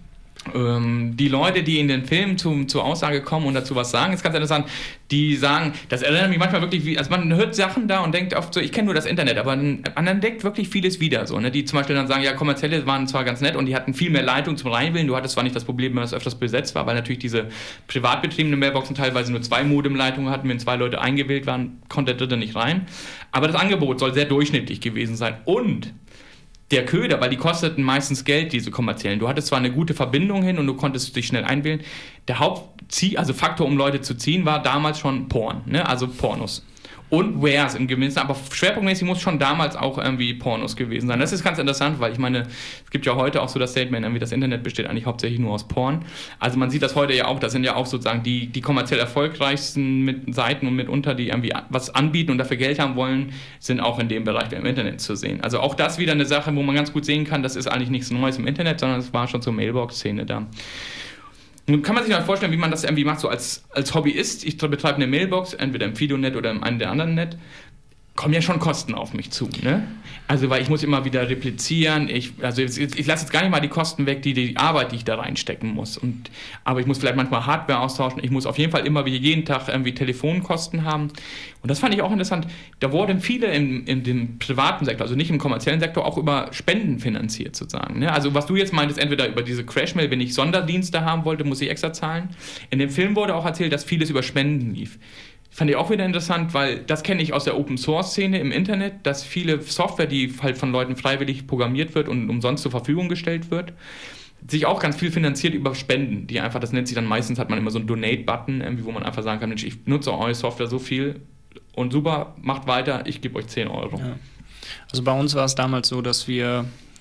Die Leute, die in den Filmen zur Aussage kommen und dazu was sagen, ist ganz interessant, die sagen, das erinnert mich manchmal wirklich, also man hört Sachen da und denkt oft so, ich kenne nur das Internet, aber man entdeckt wirklich vieles wieder, so, ne? Die zum Beispiel dann sagen, ja, kommerzielle waren zwar ganz nett und die hatten viel mehr Leitung zum Reinwählen, du hattest zwar nicht das Problem, wenn es öfters besetzt war, weil natürlich diese privat betriebenen Mailboxen teilweise nur 2 Modemleitungen hatten, wenn 2 Leute eingewählt waren, konnte der dritte nicht rein, aber das Angebot soll sehr durchschnittlich gewesen sein und der Köder, weil die kosteten meistens Geld, diese kommerziellen. Du hattest zwar eine gute Verbindung hin und du konntest dich schnell einwählen. Der Faktor, um Leute zu ziehen, war damals schon Porn, ne? Also Pornos. Und Wares im Gewissen, aber schwerpunktmäßig muss schon damals auch irgendwie Pornos gewesen sein. Das ist ganz interessant, weil ich meine, es gibt ja heute auch so das Statement, irgendwie das Internet besteht eigentlich hauptsächlich nur aus Porn. Also man sieht das heute ja auch, das sind ja auch sozusagen die kommerziell erfolgreichsten mit Seiten und mitunter, die irgendwie was anbieten und dafür Geld haben wollen, sind auch in dem Bereich im Internet zu sehen. Also auch das wieder eine Sache, wo man ganz gut sehen kann, das ist eigentlich nichts Neues im Internet, sondern es war schon zur Mailbox-Szene da. Nun kann man sich mal vorstellen, wie man das irgendwie macht, so als Hobbyist. Ich betreibe eine Mailbox, entweder im Fidonet oder in einem der anderen Net. Kommen ja schon Kosten auf mich zu, ne? Also, weil ich muss immer wieder replizieren. Ich lasse jetzt gar nicht mal die Kosten weg, die Arbeit, die ich da reinstecken muss. Aber ich muss vielleicht manchmal Hardware austauschen. Ich muss auf jeden Fall immer wie jeden Tag irgendwie Telefonkosten haben. Und das fand ich auch interessant. Da wurden viele in dem privaten Sektor, also nicht im kommerziellen Sektor, auch über Spenden finanziert sozusagen, ne? Also, was du jetzt meintest, entweder über diese Crashmail, wenn ich Sonderdienste haben wollte, muss ich extra zahlen. In dem Film wurde auch erzählt, dass vieles über Spenden lief. Fand ich auch wieder interessant, weil das kenne ich aus der Open-Source-Szene im Internet, dass viele Software, die halt von Leuten freiwillig programmiert wird und umsonst zur Verfügung gestellt wird, sich auch ganz viel finanziert über Spenden, die einfach, das nennt sich dann meistens, hat man immer so einen Donate-Button, wo man einfach sagen kann, Mensch, ich nutze eure Software so viel und super, macht weiter, ich gebe euch 10 Euro. Ja. Also bei uns war es damals so, dass wir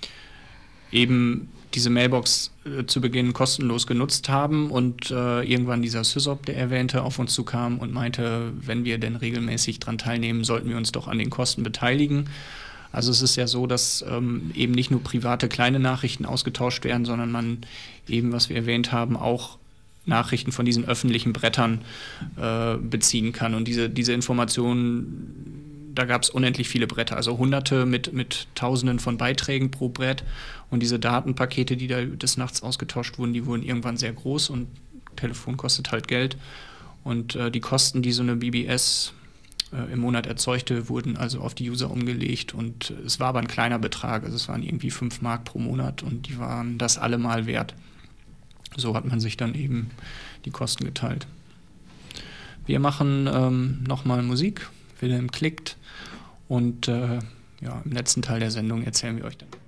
eben diese Mailbox zu Beginn kostenlos genutzt haben und irgendwann dieser Sysop, der erwähnte, auf uns zukam und meinte, wenn wir denn regelmäßig dran teilnehmen, sollten wir uns doch an den Kosten beteiligen. Also es ist ja so, dass eben nicht nur private kleine Nachrichten ausgetauscht werden, sondern man eben, was wir erwähnt haben, auch Nachrichten von diesen öffentlichen Brettern beziehen kann. Und diese Informationen, da gab es unendlich viele Bretter, also Hunderte mit Tausenden von Beiträgen pro Brett. Und diese Datenpakete, die da des Nachts ausgetauscht wurden, die wurden irgendwann sehr groß und Telefon kostet halt Geld. Und die Kosten, die so eine BBS im Monat erzeugte, wurden also auf die User umgelegt. Und es war aber ein kleiner Betrag, also es waren irgendwie 5 Mark pro Monat und die waren das allemal wert. So hat man sich dann eben die Kosten geteilt. Wir machen nochmal Musik. Wilhelm klickt und im letzten Teil der Sendung erzählen wir euch dann.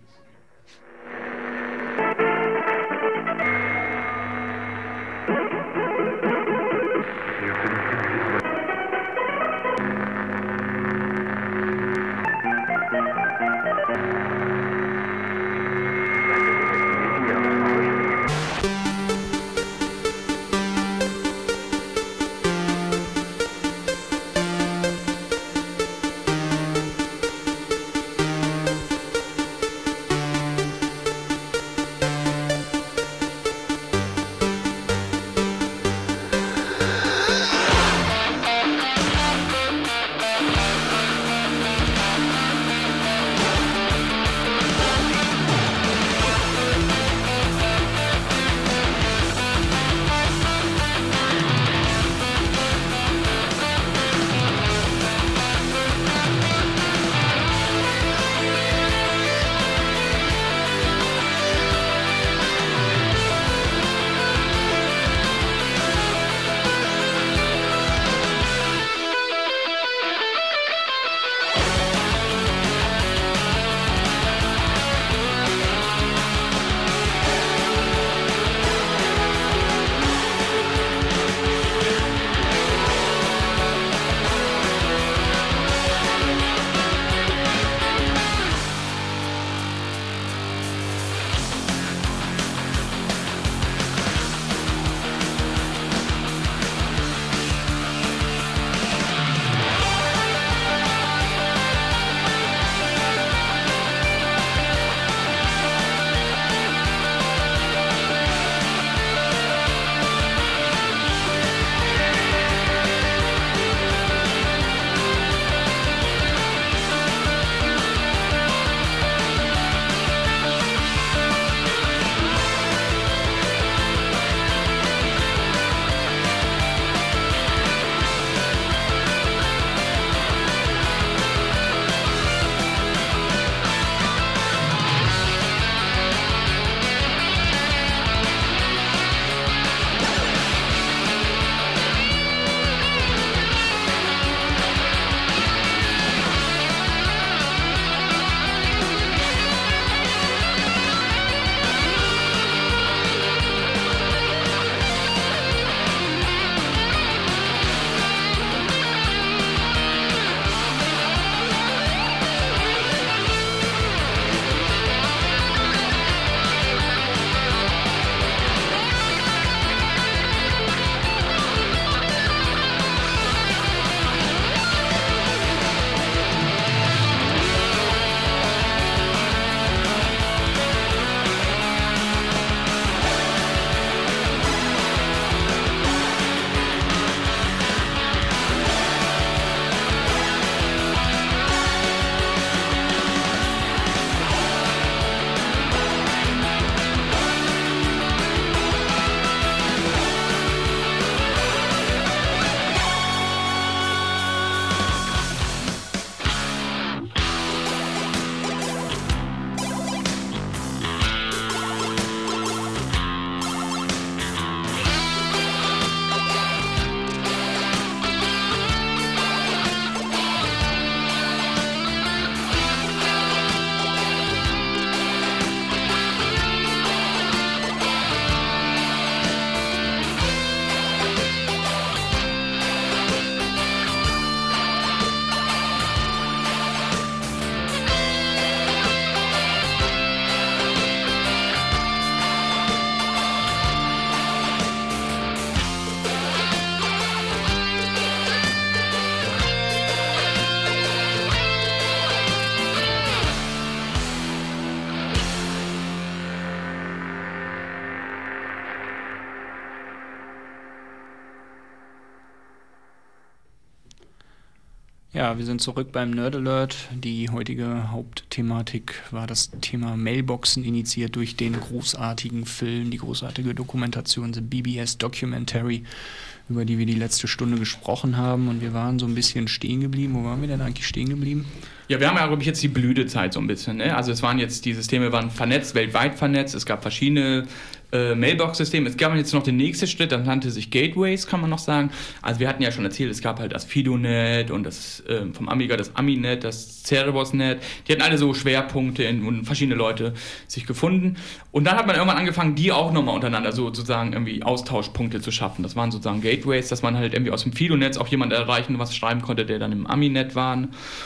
Ja, wir sind zurück beim Nerd Alert. Die heutige Hauptthematik war das Thema Mailboxen, initiiert durch den großartigen Film, die großartige Dokumentation The BBS Documentary, über die wir die letzte Stunde gesprochen haben. Und wir waren so ein bisschen stehen geblieben. Wo waren wir denn eigentlich stehen geblieben? Ja, wir haben ja, glaube ich, jetzt die Blütezeit so ein bisschen. Ne? Also es waren jetzt, die Systeme waren vernetzt, weltweit vernetzt. Es gab verschiedene Mailbox-Systeme. Es gab jetzt noch den nächsten Schritt, das nannte sich Gateways, kann man noch sagen. Also wir hatten ja schon erzählt, es gab halt das FidoNet und das vom Amiga das Aminet, das CerebosNet. Die hatten alle so Schwerpunkte und verschiedene Leute sich gefunden. Und dann hat man irgendwann angefangen, die auch nochmal untereinander sozusagen irgendwie Austauschpunkte zu schaffen. Das waren sozusagen Gateways, dass man halt irgendwie aus dem FidoNetz auch jemanden erreichen, was schreiben konnte, der dann im Aminet war.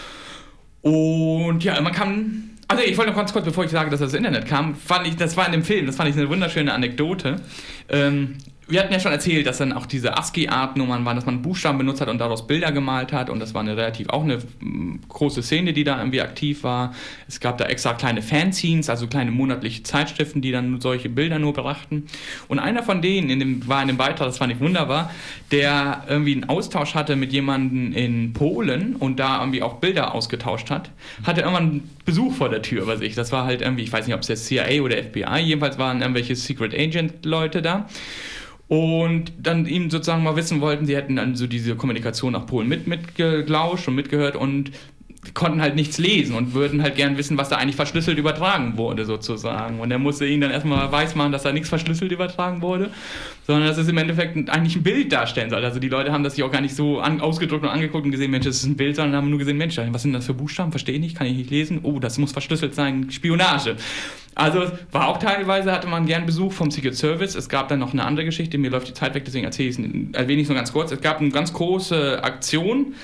Und ja, man kann... Also ich wollte noch ganz kurz, bevor ich sage, dass das Internet kam, das war in dem Film, das fand ich eine wunderschöne Anekdote. Wir hatten ja schon erzählt, dass dann auch diese ASCII-Art-Nummern waren, dass man Buchstaben benutzt hat und daraus Bilder gemalt hat, und das war eine große Szene, die da irgendwie aktiv war. Es gab da extra kleine Fanzines, also kleine monatliche Zeitschriften, die dann solche Bilder nur brachten. Und einer von denen war in dem Beitrag, das fand ich wunderbar, der irgendwie einen Austausch hatte mit jemandem in Polen und da irgendwie auch Bilder ausgetauscht hat, hatte irgendwann einen Besuch vor der Tür bei sich. Das war halt irgendwie, ich weiß nicht, ob es jetzt CIA oder FBI, jedenfalls waren irgendwelche Secret Agent-Leute da. Und dann ihm sozusagen mal wissen wollten, sie hätten dann so diese Kommunikation nach Polen mitgelauscht und mitgehört und konnten halt nichts lesen und würden halt gern wissen, was da eigentlich verschlüsselt übertragen wurde sozusagen. Und er musste ihnen dann erstmal weismachen, dass da nichts verschlüsselt übertragen wurde, sondern dass es im Endeffekt eigentlich ein Bild darstellen soll. Also die Leute haben das sich auch gar nicht so ausgedruckt und angeguckt und gesehen, Mensch, das ist ein Bild, sondern haben nur gesehen, Mensch, was sind das für Buchstaben? Verstehe ich nicht, kann ich nicht lesen. Oh, das muss verschlüsselt sein, Spionage. Also war auch teilweise, hatte man gern Besuch vom Secret Service. Es gab dann noch eine andere Geschichte, mir läuft die Zeit weg, deswegen erwähne ich es nur ganz kurz. Es gab eine ganz große Aktion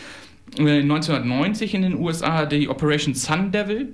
1990 in den USA, die Operation Sun Devil.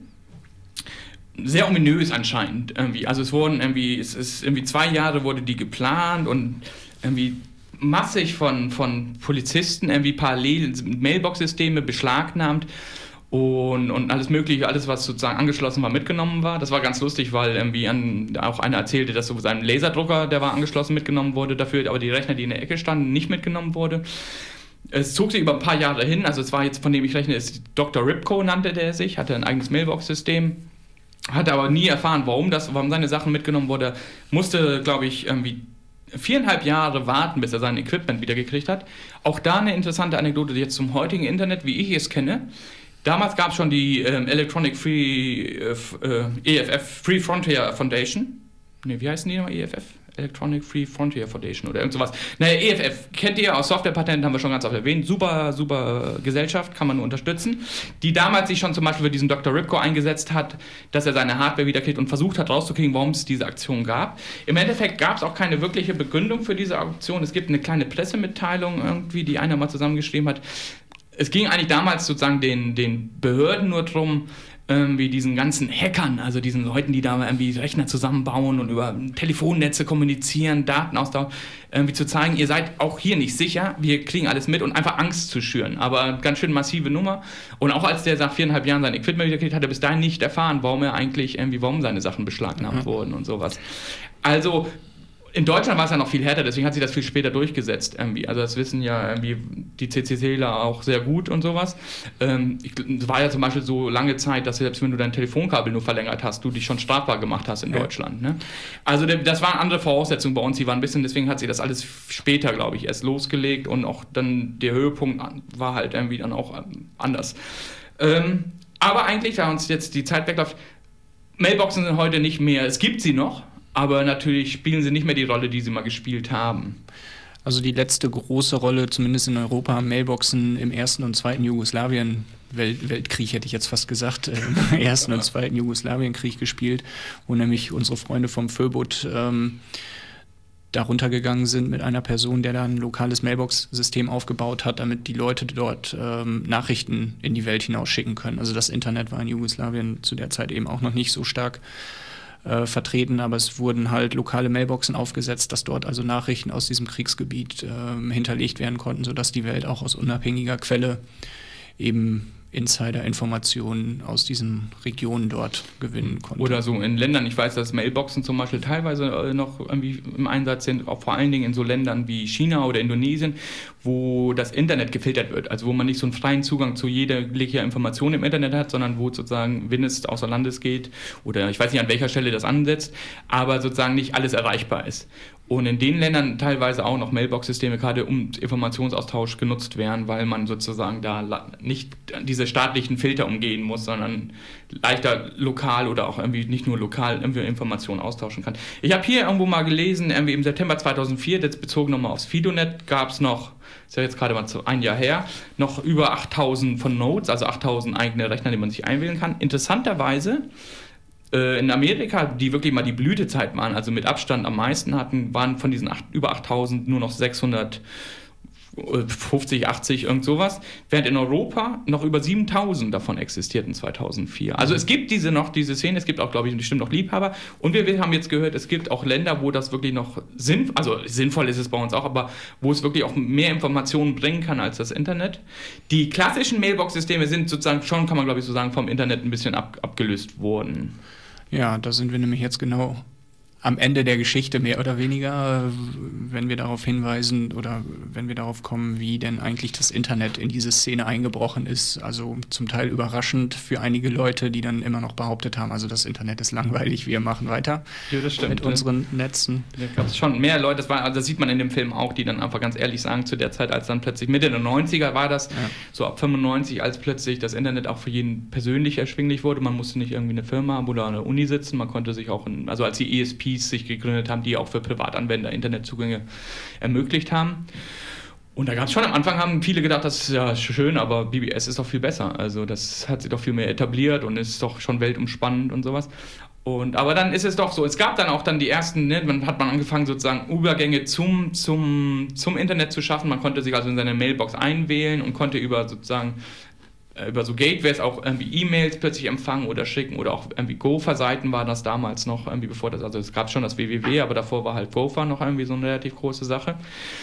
Sehr ominös anscheinend irgendwie. Also es ist irgendwie 2 Jahre wurde die geplant und irgendwie massig von Polizisten irgendwie parallel Mailbox-Systeme beschlagnahmt. Und alles Mögliche, alles, was sozusagen angeschlossen war, mitgenommen war. Das war ganz lustig, weil irgendwie auch einer erzählte, dass so sein Laserdrucker, der war angeschlossen, mitgenommen wurde dafür, aber die Rechner, die in der Ecke standen, nicht mitgenommen wurde. Es zog sich über ein paar Jahre hin, also es war jetzt, von dem ich rechne, ist Dr. Ripko nannte der sich, hatte ein eigenes Mailbox-System, hatte aber nie erfahren, warum seine Sachen mitgenommen wurde, musste, glaube ich, irgendwie 4,5 Jahre warten, bis er sein Equipment wieder gekriegt hat. Auch da eine interessante Anekdote jetzt zum heutigen Internet, wie ich es kenne. Damals gab es schon die Electronic EFF, Free Frontier Foundation. Ne, wie heißen die nochmal? EFF? Electronic Free Frontier Foundation oder irgend sowas. Naja, EFF kennt ihr aus Softwarepatenten, haben wir schon ganz oft erwähnt. Super, super Gesellschaft, kann man nur unterstützen. Die damals sich schon zum Beispiel für diesen Dr. Ripko eingesetzt hat, dass er seine Hardware wiederkriegt und versucht hat rauszukriegen, warum es diese Aktion gab. Im Endeffekt gab es auch keine wirkliche Begründung für diese Aktion. Es gibt eine kleine Pressemitteilung irgendwie, die einer mal zusammengeschrieben hat. Es ging eigentlich damals sozusagen den Behörden nur darum, irgendwie diesen ganzen Hackern, also diesen Leuten, die da irgendwie Rechner zusammenbauen und über Telefonnetze kommunizieren, Daten austauschen, irgendwie zu zeigen, ihr seid auch hier nicht sicher, wir kriegen alles mit, und einfach Angst zu schüren. Aber ganz schön massive Nummer. Und auch als der nach 4,5 Jahren sein Equipment wieder kriegt, hat er bis dahin nicht erfahren, warum seine Sachen beschlagnahmt wurden und sowas. Also in Deutschland war es ja noch viel härter, deswegen hat sich das viel später durchgesetzt irgendwie. Also das wissen ja irgendwie die CCCler auch sehr gut und sowas. Es war ja zum Beispiel so lange Zeit, dass selbst wenn du dein Telefonkabel nur verlängert hast, du dich schon strafbar gemacht hast in Deutschland. Ne? Also das waren andere Voraussetzungen bei uns, die waren ein bisschen, deswegen hat sich das alles später, glaube ich, erst losgelegt, und auch dann der Höhepunkt war halt irgendwie dann auch anders. Aber eigentlich, da uns jetzt die Zeit wegläuft, Mailboxen sind heute nicht mehr, es gibt sie noch, aber natürlich spielen sie nicht mehr die Rolle, die sie mal gespielt haben. Also die letzte große Rolle, zumindest in Europa, haben Mailboxen im ersten und zweiten Weltkrieg, hätte ich jetzt fast gesagt, im ersten und zweiten Jugoslawienkrieg gespielt, wo nämlich unsere Freunde vom Föbot darunter gegangen sind mit einer Person, der da ein lokales Mailbox-System aufgebaut hat, damit die Leute dort Nachrichten in die Welt hinausschicken können. Also das Internet war in Jugoslawien zu der Zeit eben auch noch nicht so stark vertreten, aber es wurden halt lokale Mailboxen aufgesetzt, dass dort also Nachrichten aus diesem Kriegsgebiet hinterlegt werden konnten, sodass die Welt auch aus unabhängiger Quelle eben Insider-Informationen aus diesen Regionen dort gewinnen konnte. Oder so in Ländern, ich weiß, dass Mailboxen zum Beispiel teilweise noch irgendwie im Einsatz sind, auch vor allen Dingen in so Ländern wie China oder Indonesien, wo das Internet gefiltert wird, also wo man nicht so einen freien Zugang zu jeglicher Information im Internet hat, sondern wo sozusagen, wenn es außer Landes geht, oder ich weiß nicht, an welcher Stelle das ansetzt, aber sozusagen nicht alles erreichbar ist. Und in den Ländern teilweise auch noch Mailbox-Systeme gerade um Informationsaustausch genutzt werden, weil man sozusagen da nicht diese staatlichen Filter umgehen muss, sondern leichter lokal oder auch irgendwie nicht nur lokal irgendwie Informationen austauschen kann. Ich habe hier irgendwo mal gelesen, irgendwie im September 2004, jetzt bezogen nochmal aufs FidoNet, gab es noch, ist ja jetzt gerade mal ein Jahr her, noch über 8000 von Nodes, also 8000 eigene Rechner, die man sich einwählen kann. Interessanterweise, in Amerika, die wirklich mal die Blütezeit waren, also mit Abstand am meisten hatten, waren von diesen über 8000 nur noch 650, 80, irgend sowas, während in Europa noch über 7000 davon existierten 2004. Also es gibt diese Szene, es gibt auch, glaube ich, bestimmt noch Liebhaber und wir haben jetzt gehört, es gibt auch Länder, wo das wirklich noch sinnvoll ist es bei uns auch, aber wo es wirklich auch mehr Informationen bringen kann als das Internet. Die klassischen Mailbox-Systeme sind sozusagen schon, kann man glaube ich so sagen, vom Internet ein bisschen abgelöst worden. Ja, da sind wir nämlich jetzt genau am Ende der Geschichte, mehr oder weniger, wenn wir darauf hinweisen oder wenn wir darauf kommen, wie denn eigentlich das Internet in diese Szene eingebrochen ist. Also zum Teil überraschend für einige Leute, die dann immer noch behauptet haben, also das Internet ist langweilig, wir machen weiter mit unseren Netzen. Da gab es schon mehr Leute, das sieht man in dem Film auch, die dann einfach ganz ehrlich sagen, zu der Zeit, als dann plötzlich Mitte der 90er war das, so ab 95, als plötzlich das Internet auch für jeden persönlich erschwinglich wurde. Man musste nicht irgendwie eine Firma haben oder an der Uni sitzen, man konnte sich auch, also als die ESPs sich gegründet haben, die auch für Privatanwender Internetzugänge ermöglicht haben. Und da gab es schon, am Anfang haben viele gedacht, das ist ja schön, aber BBS ist doch viel besser. Also das hat sich doch viel mehr etabliert und ist doch schon weltumspannend und sowas. Aber dann ist es doch so, es gab dann auch dann die ersten, hat man angefangen sozusagen Übergänge zum Internet zu schaffen. Man konnte sich also in seine Mailbox einwählen und konnte über so Gateways auch irgendwie E-Mails plötzlich empfangen oder schicken oder auch irgendwie Gopher-Seiten war das damals noch irgendwie also es gab schon das www, aber davor war halt Gopher noch irgendwie so eine relativ große Sache.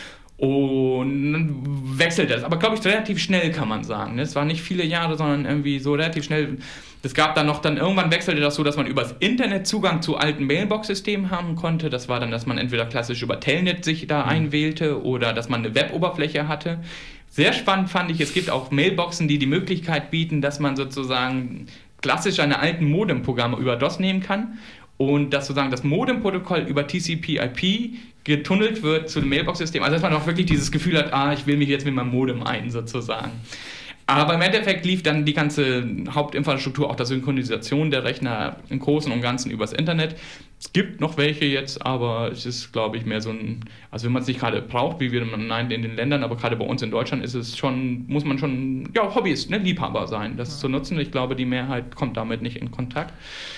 Und dann wechselte das, aber glaube ich relativ schnell, kann man sagen. Es waren nicht viele Jahre, sondern irgendwie so relativ schnell. Es gab dann irgendwann wechselte das so, dass man übers Internet Zugang zu alten Mailbox-Systemen haben konnte. Das war dann, dass man entweder klassisch über Telnet sich da einwählte oder dass man eine Web-Oberfläche hatte. Sehr spannend fand ich, es gibt auch Mailboxen, die Möglichkeit bieten, dass man sozusagen klassisch eine alten Modem-Programme über DOS nehmen kann und dass sozusagen das Modem-Protokoll über TCP/IP getunnelt wird zu dem Mailbox-System. Also dass man auch wirklich dieses Gefühl hat, ich will mich jetzt mit meinem Modem ein sozusagen. Aber im Endeffekt lief dann die ganze Hauptinfrastruktur, auch die Synchronisation der Rechner im Großen und Ganzen übers Internet. Es gibt noch welche jetzt, aber es ist, glaube ich, mehr so also wenn man es nicht gerade braucht, wie wir in den Ländern, aber gerade bei uns in Deutschland muss man schon Hobbyist, Liebhaber sein, das zu nutzen. Ich glaube, die Mehrheit kommt damit nicht in Kontakt.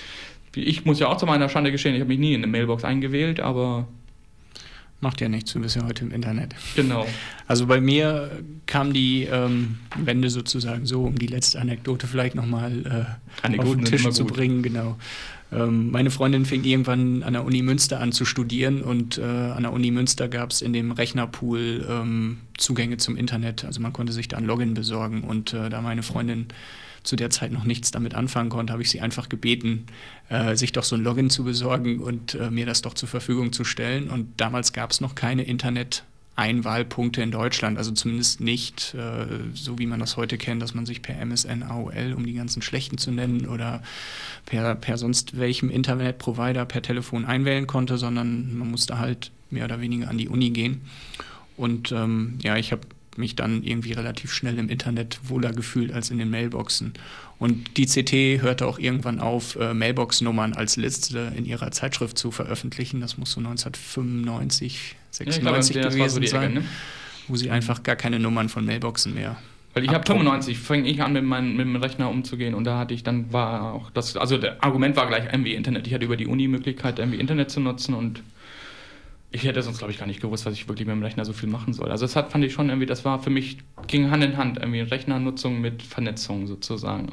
Ich muss ja auch zu meiner Schande gestehen, ich habe mich nie in eine Mailbox eingewählt, aber macht ja nichts, du bist ja heute im Internet. Genau. Also bei mir kam die Wende sozusagen so, um die letzte Anekdote vielleicht nochmal auf den Tisch zu bringen. Genau. Meine Freundin fing irgendwann an der Uni Münster an zu studieren und an der Uni Münster gab es in dem Rechnerpool Zugänge zum Internet. Also man konnte sich da ein Login besorgen und da meine Freundin zu der Zeit noch nichts damit anfangen konnte, habe ich sie einfach gebeten, sich doch so ein Login zu besorgen und mir das doch zur Verfügung zu stellen. Und damals gab es noch keine Internet-Einwahlpunkte in Deutschland, also zumindest nicht so, wie man das heute kennt, dass man sich per MSN, AOL, um die ganzen schlechten zu nennen, oder per sonst welchem Internetprovider per Telefon einwählen konnte, sondern man musste halt mehr oder weniger an die Uni gehen. Und ich habe mich dann irgendwie relativ schnell im Internet wohler gefühlt als in den Mailboxen. Und die CT hörte auch irgendwann auf, Mailbox-Nummern als Liste in ihrer Zeitschrift zu veröffentlichen. Das muss so 1995, 96 gewesen sein, wo sie einfach gar keine Nummern von Mailboxen mehr. Weil ich habe 95, fange ich an mit dem Rechner umzugehen und da war auch das, also der Argument war gleich irgendwie Internet. Ich hatte über die Uni Möglichkeit, irgendwie Internet zu nutzen und ich hätte sonst, glaube ich, gar nicht gewusst, was ich wirklich mit dem Rechner so viel machen soll. Also das fand ich schon irgendwie, das war für mich, ging Hand in Hand, irgendwie Rechnernutzung mit Vernetzung sozusagen.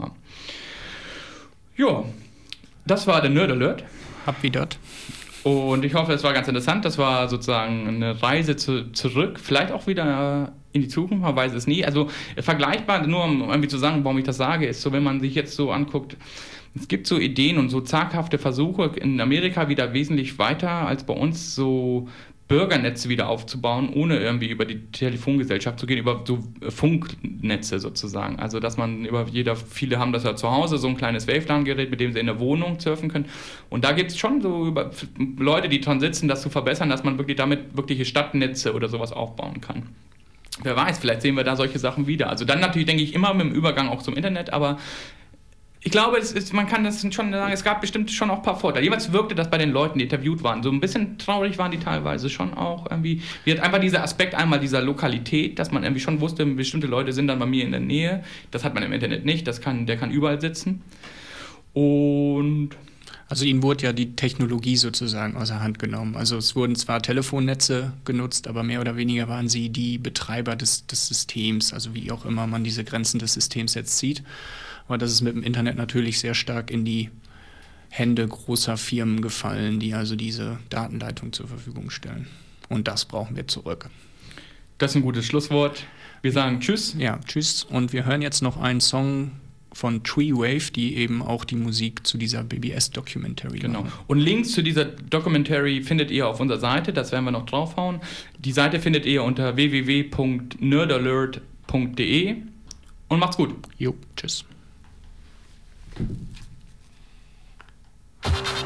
Ja, das war der Nerd Alert. Hab wie dort. Und ich hoffe, es war ganz interessant. Das war sozusagen eine Reise zurück, vielleicht auch wieder in die Zukunft, man weiß es nie. Also vergleichbar, nur um irgendwie zu sagen, warum ich das sage, ist so, wenn man sich jetzt so anguckt, es gibt so Ideen und so zaghafte Versuche in Amerika wieder wesentlich weiter als bei uns, so Bürgernetze wieder aufzubauen, ohne irgendwie über die Telefongesellschaft zu gehen, über so Funknetze sozusagen. Also dass man viele haben das ja zu Hause, so ein kleines WLAN-Gerät, mit dem sie in der Wohnung surfen können. Und da gibt es schon so Leute, die dran sitzen, das zu verbessern, dass man wirklich damit wirkliche Stadtnetze oder sowas aufbauen kann. Wer weiß, vielleicht sehen wir da solche Sachen wieder. Also dann natürlich, denke ich, immer mit dem Übergang auch zum Internet, aber ich glaube, man kann das schon sagen, es gab bestimmt schon auch ein paar Vorteile. Jeweils wirkte das bei den Leuten, die interviewt waren. So ein bisschen traurig waren die teilweise schon auch irgendwie. Wie hat einfach dieser Aspekt einmal dieser Lokalität, dass man irgendwie schon wusste, bestimmte Leute sind dann bei mir in der Nähe. Das hat man im Internet nicht, der kann überall sitzen. Und also ihnen wurde ja die Technologie sozusagen außer Hand genommen. Also es wurden zwar Telefonnetze genutzt, aber mehr oder weniger waren sie die Betreiber des Systems, also wie auch immer man diese Grenzen des Systems jetzt zieht. Aber das ist mit dem Internet natürlich sehr stark in die Hände großer Firmen gefallen, die also diese Datenleitung zur Verfügung stellen. Und das brauchen wir zurück. Das ist ein gutes Schlusswort. Wir sagen Tschüss. Ja, Tschüss. Und wir hören jetzt noch einen Song von Treewave, die eben auch die Musik zu dieser BBS-Documentary machen. Genau. Und Links zu dieser Documentary findet ihr auf unserer Seite, das werden wir noch draufhauen. Die Seite findet ihr unter www.nerdalert.de und macht's gut. Jo, tschüss.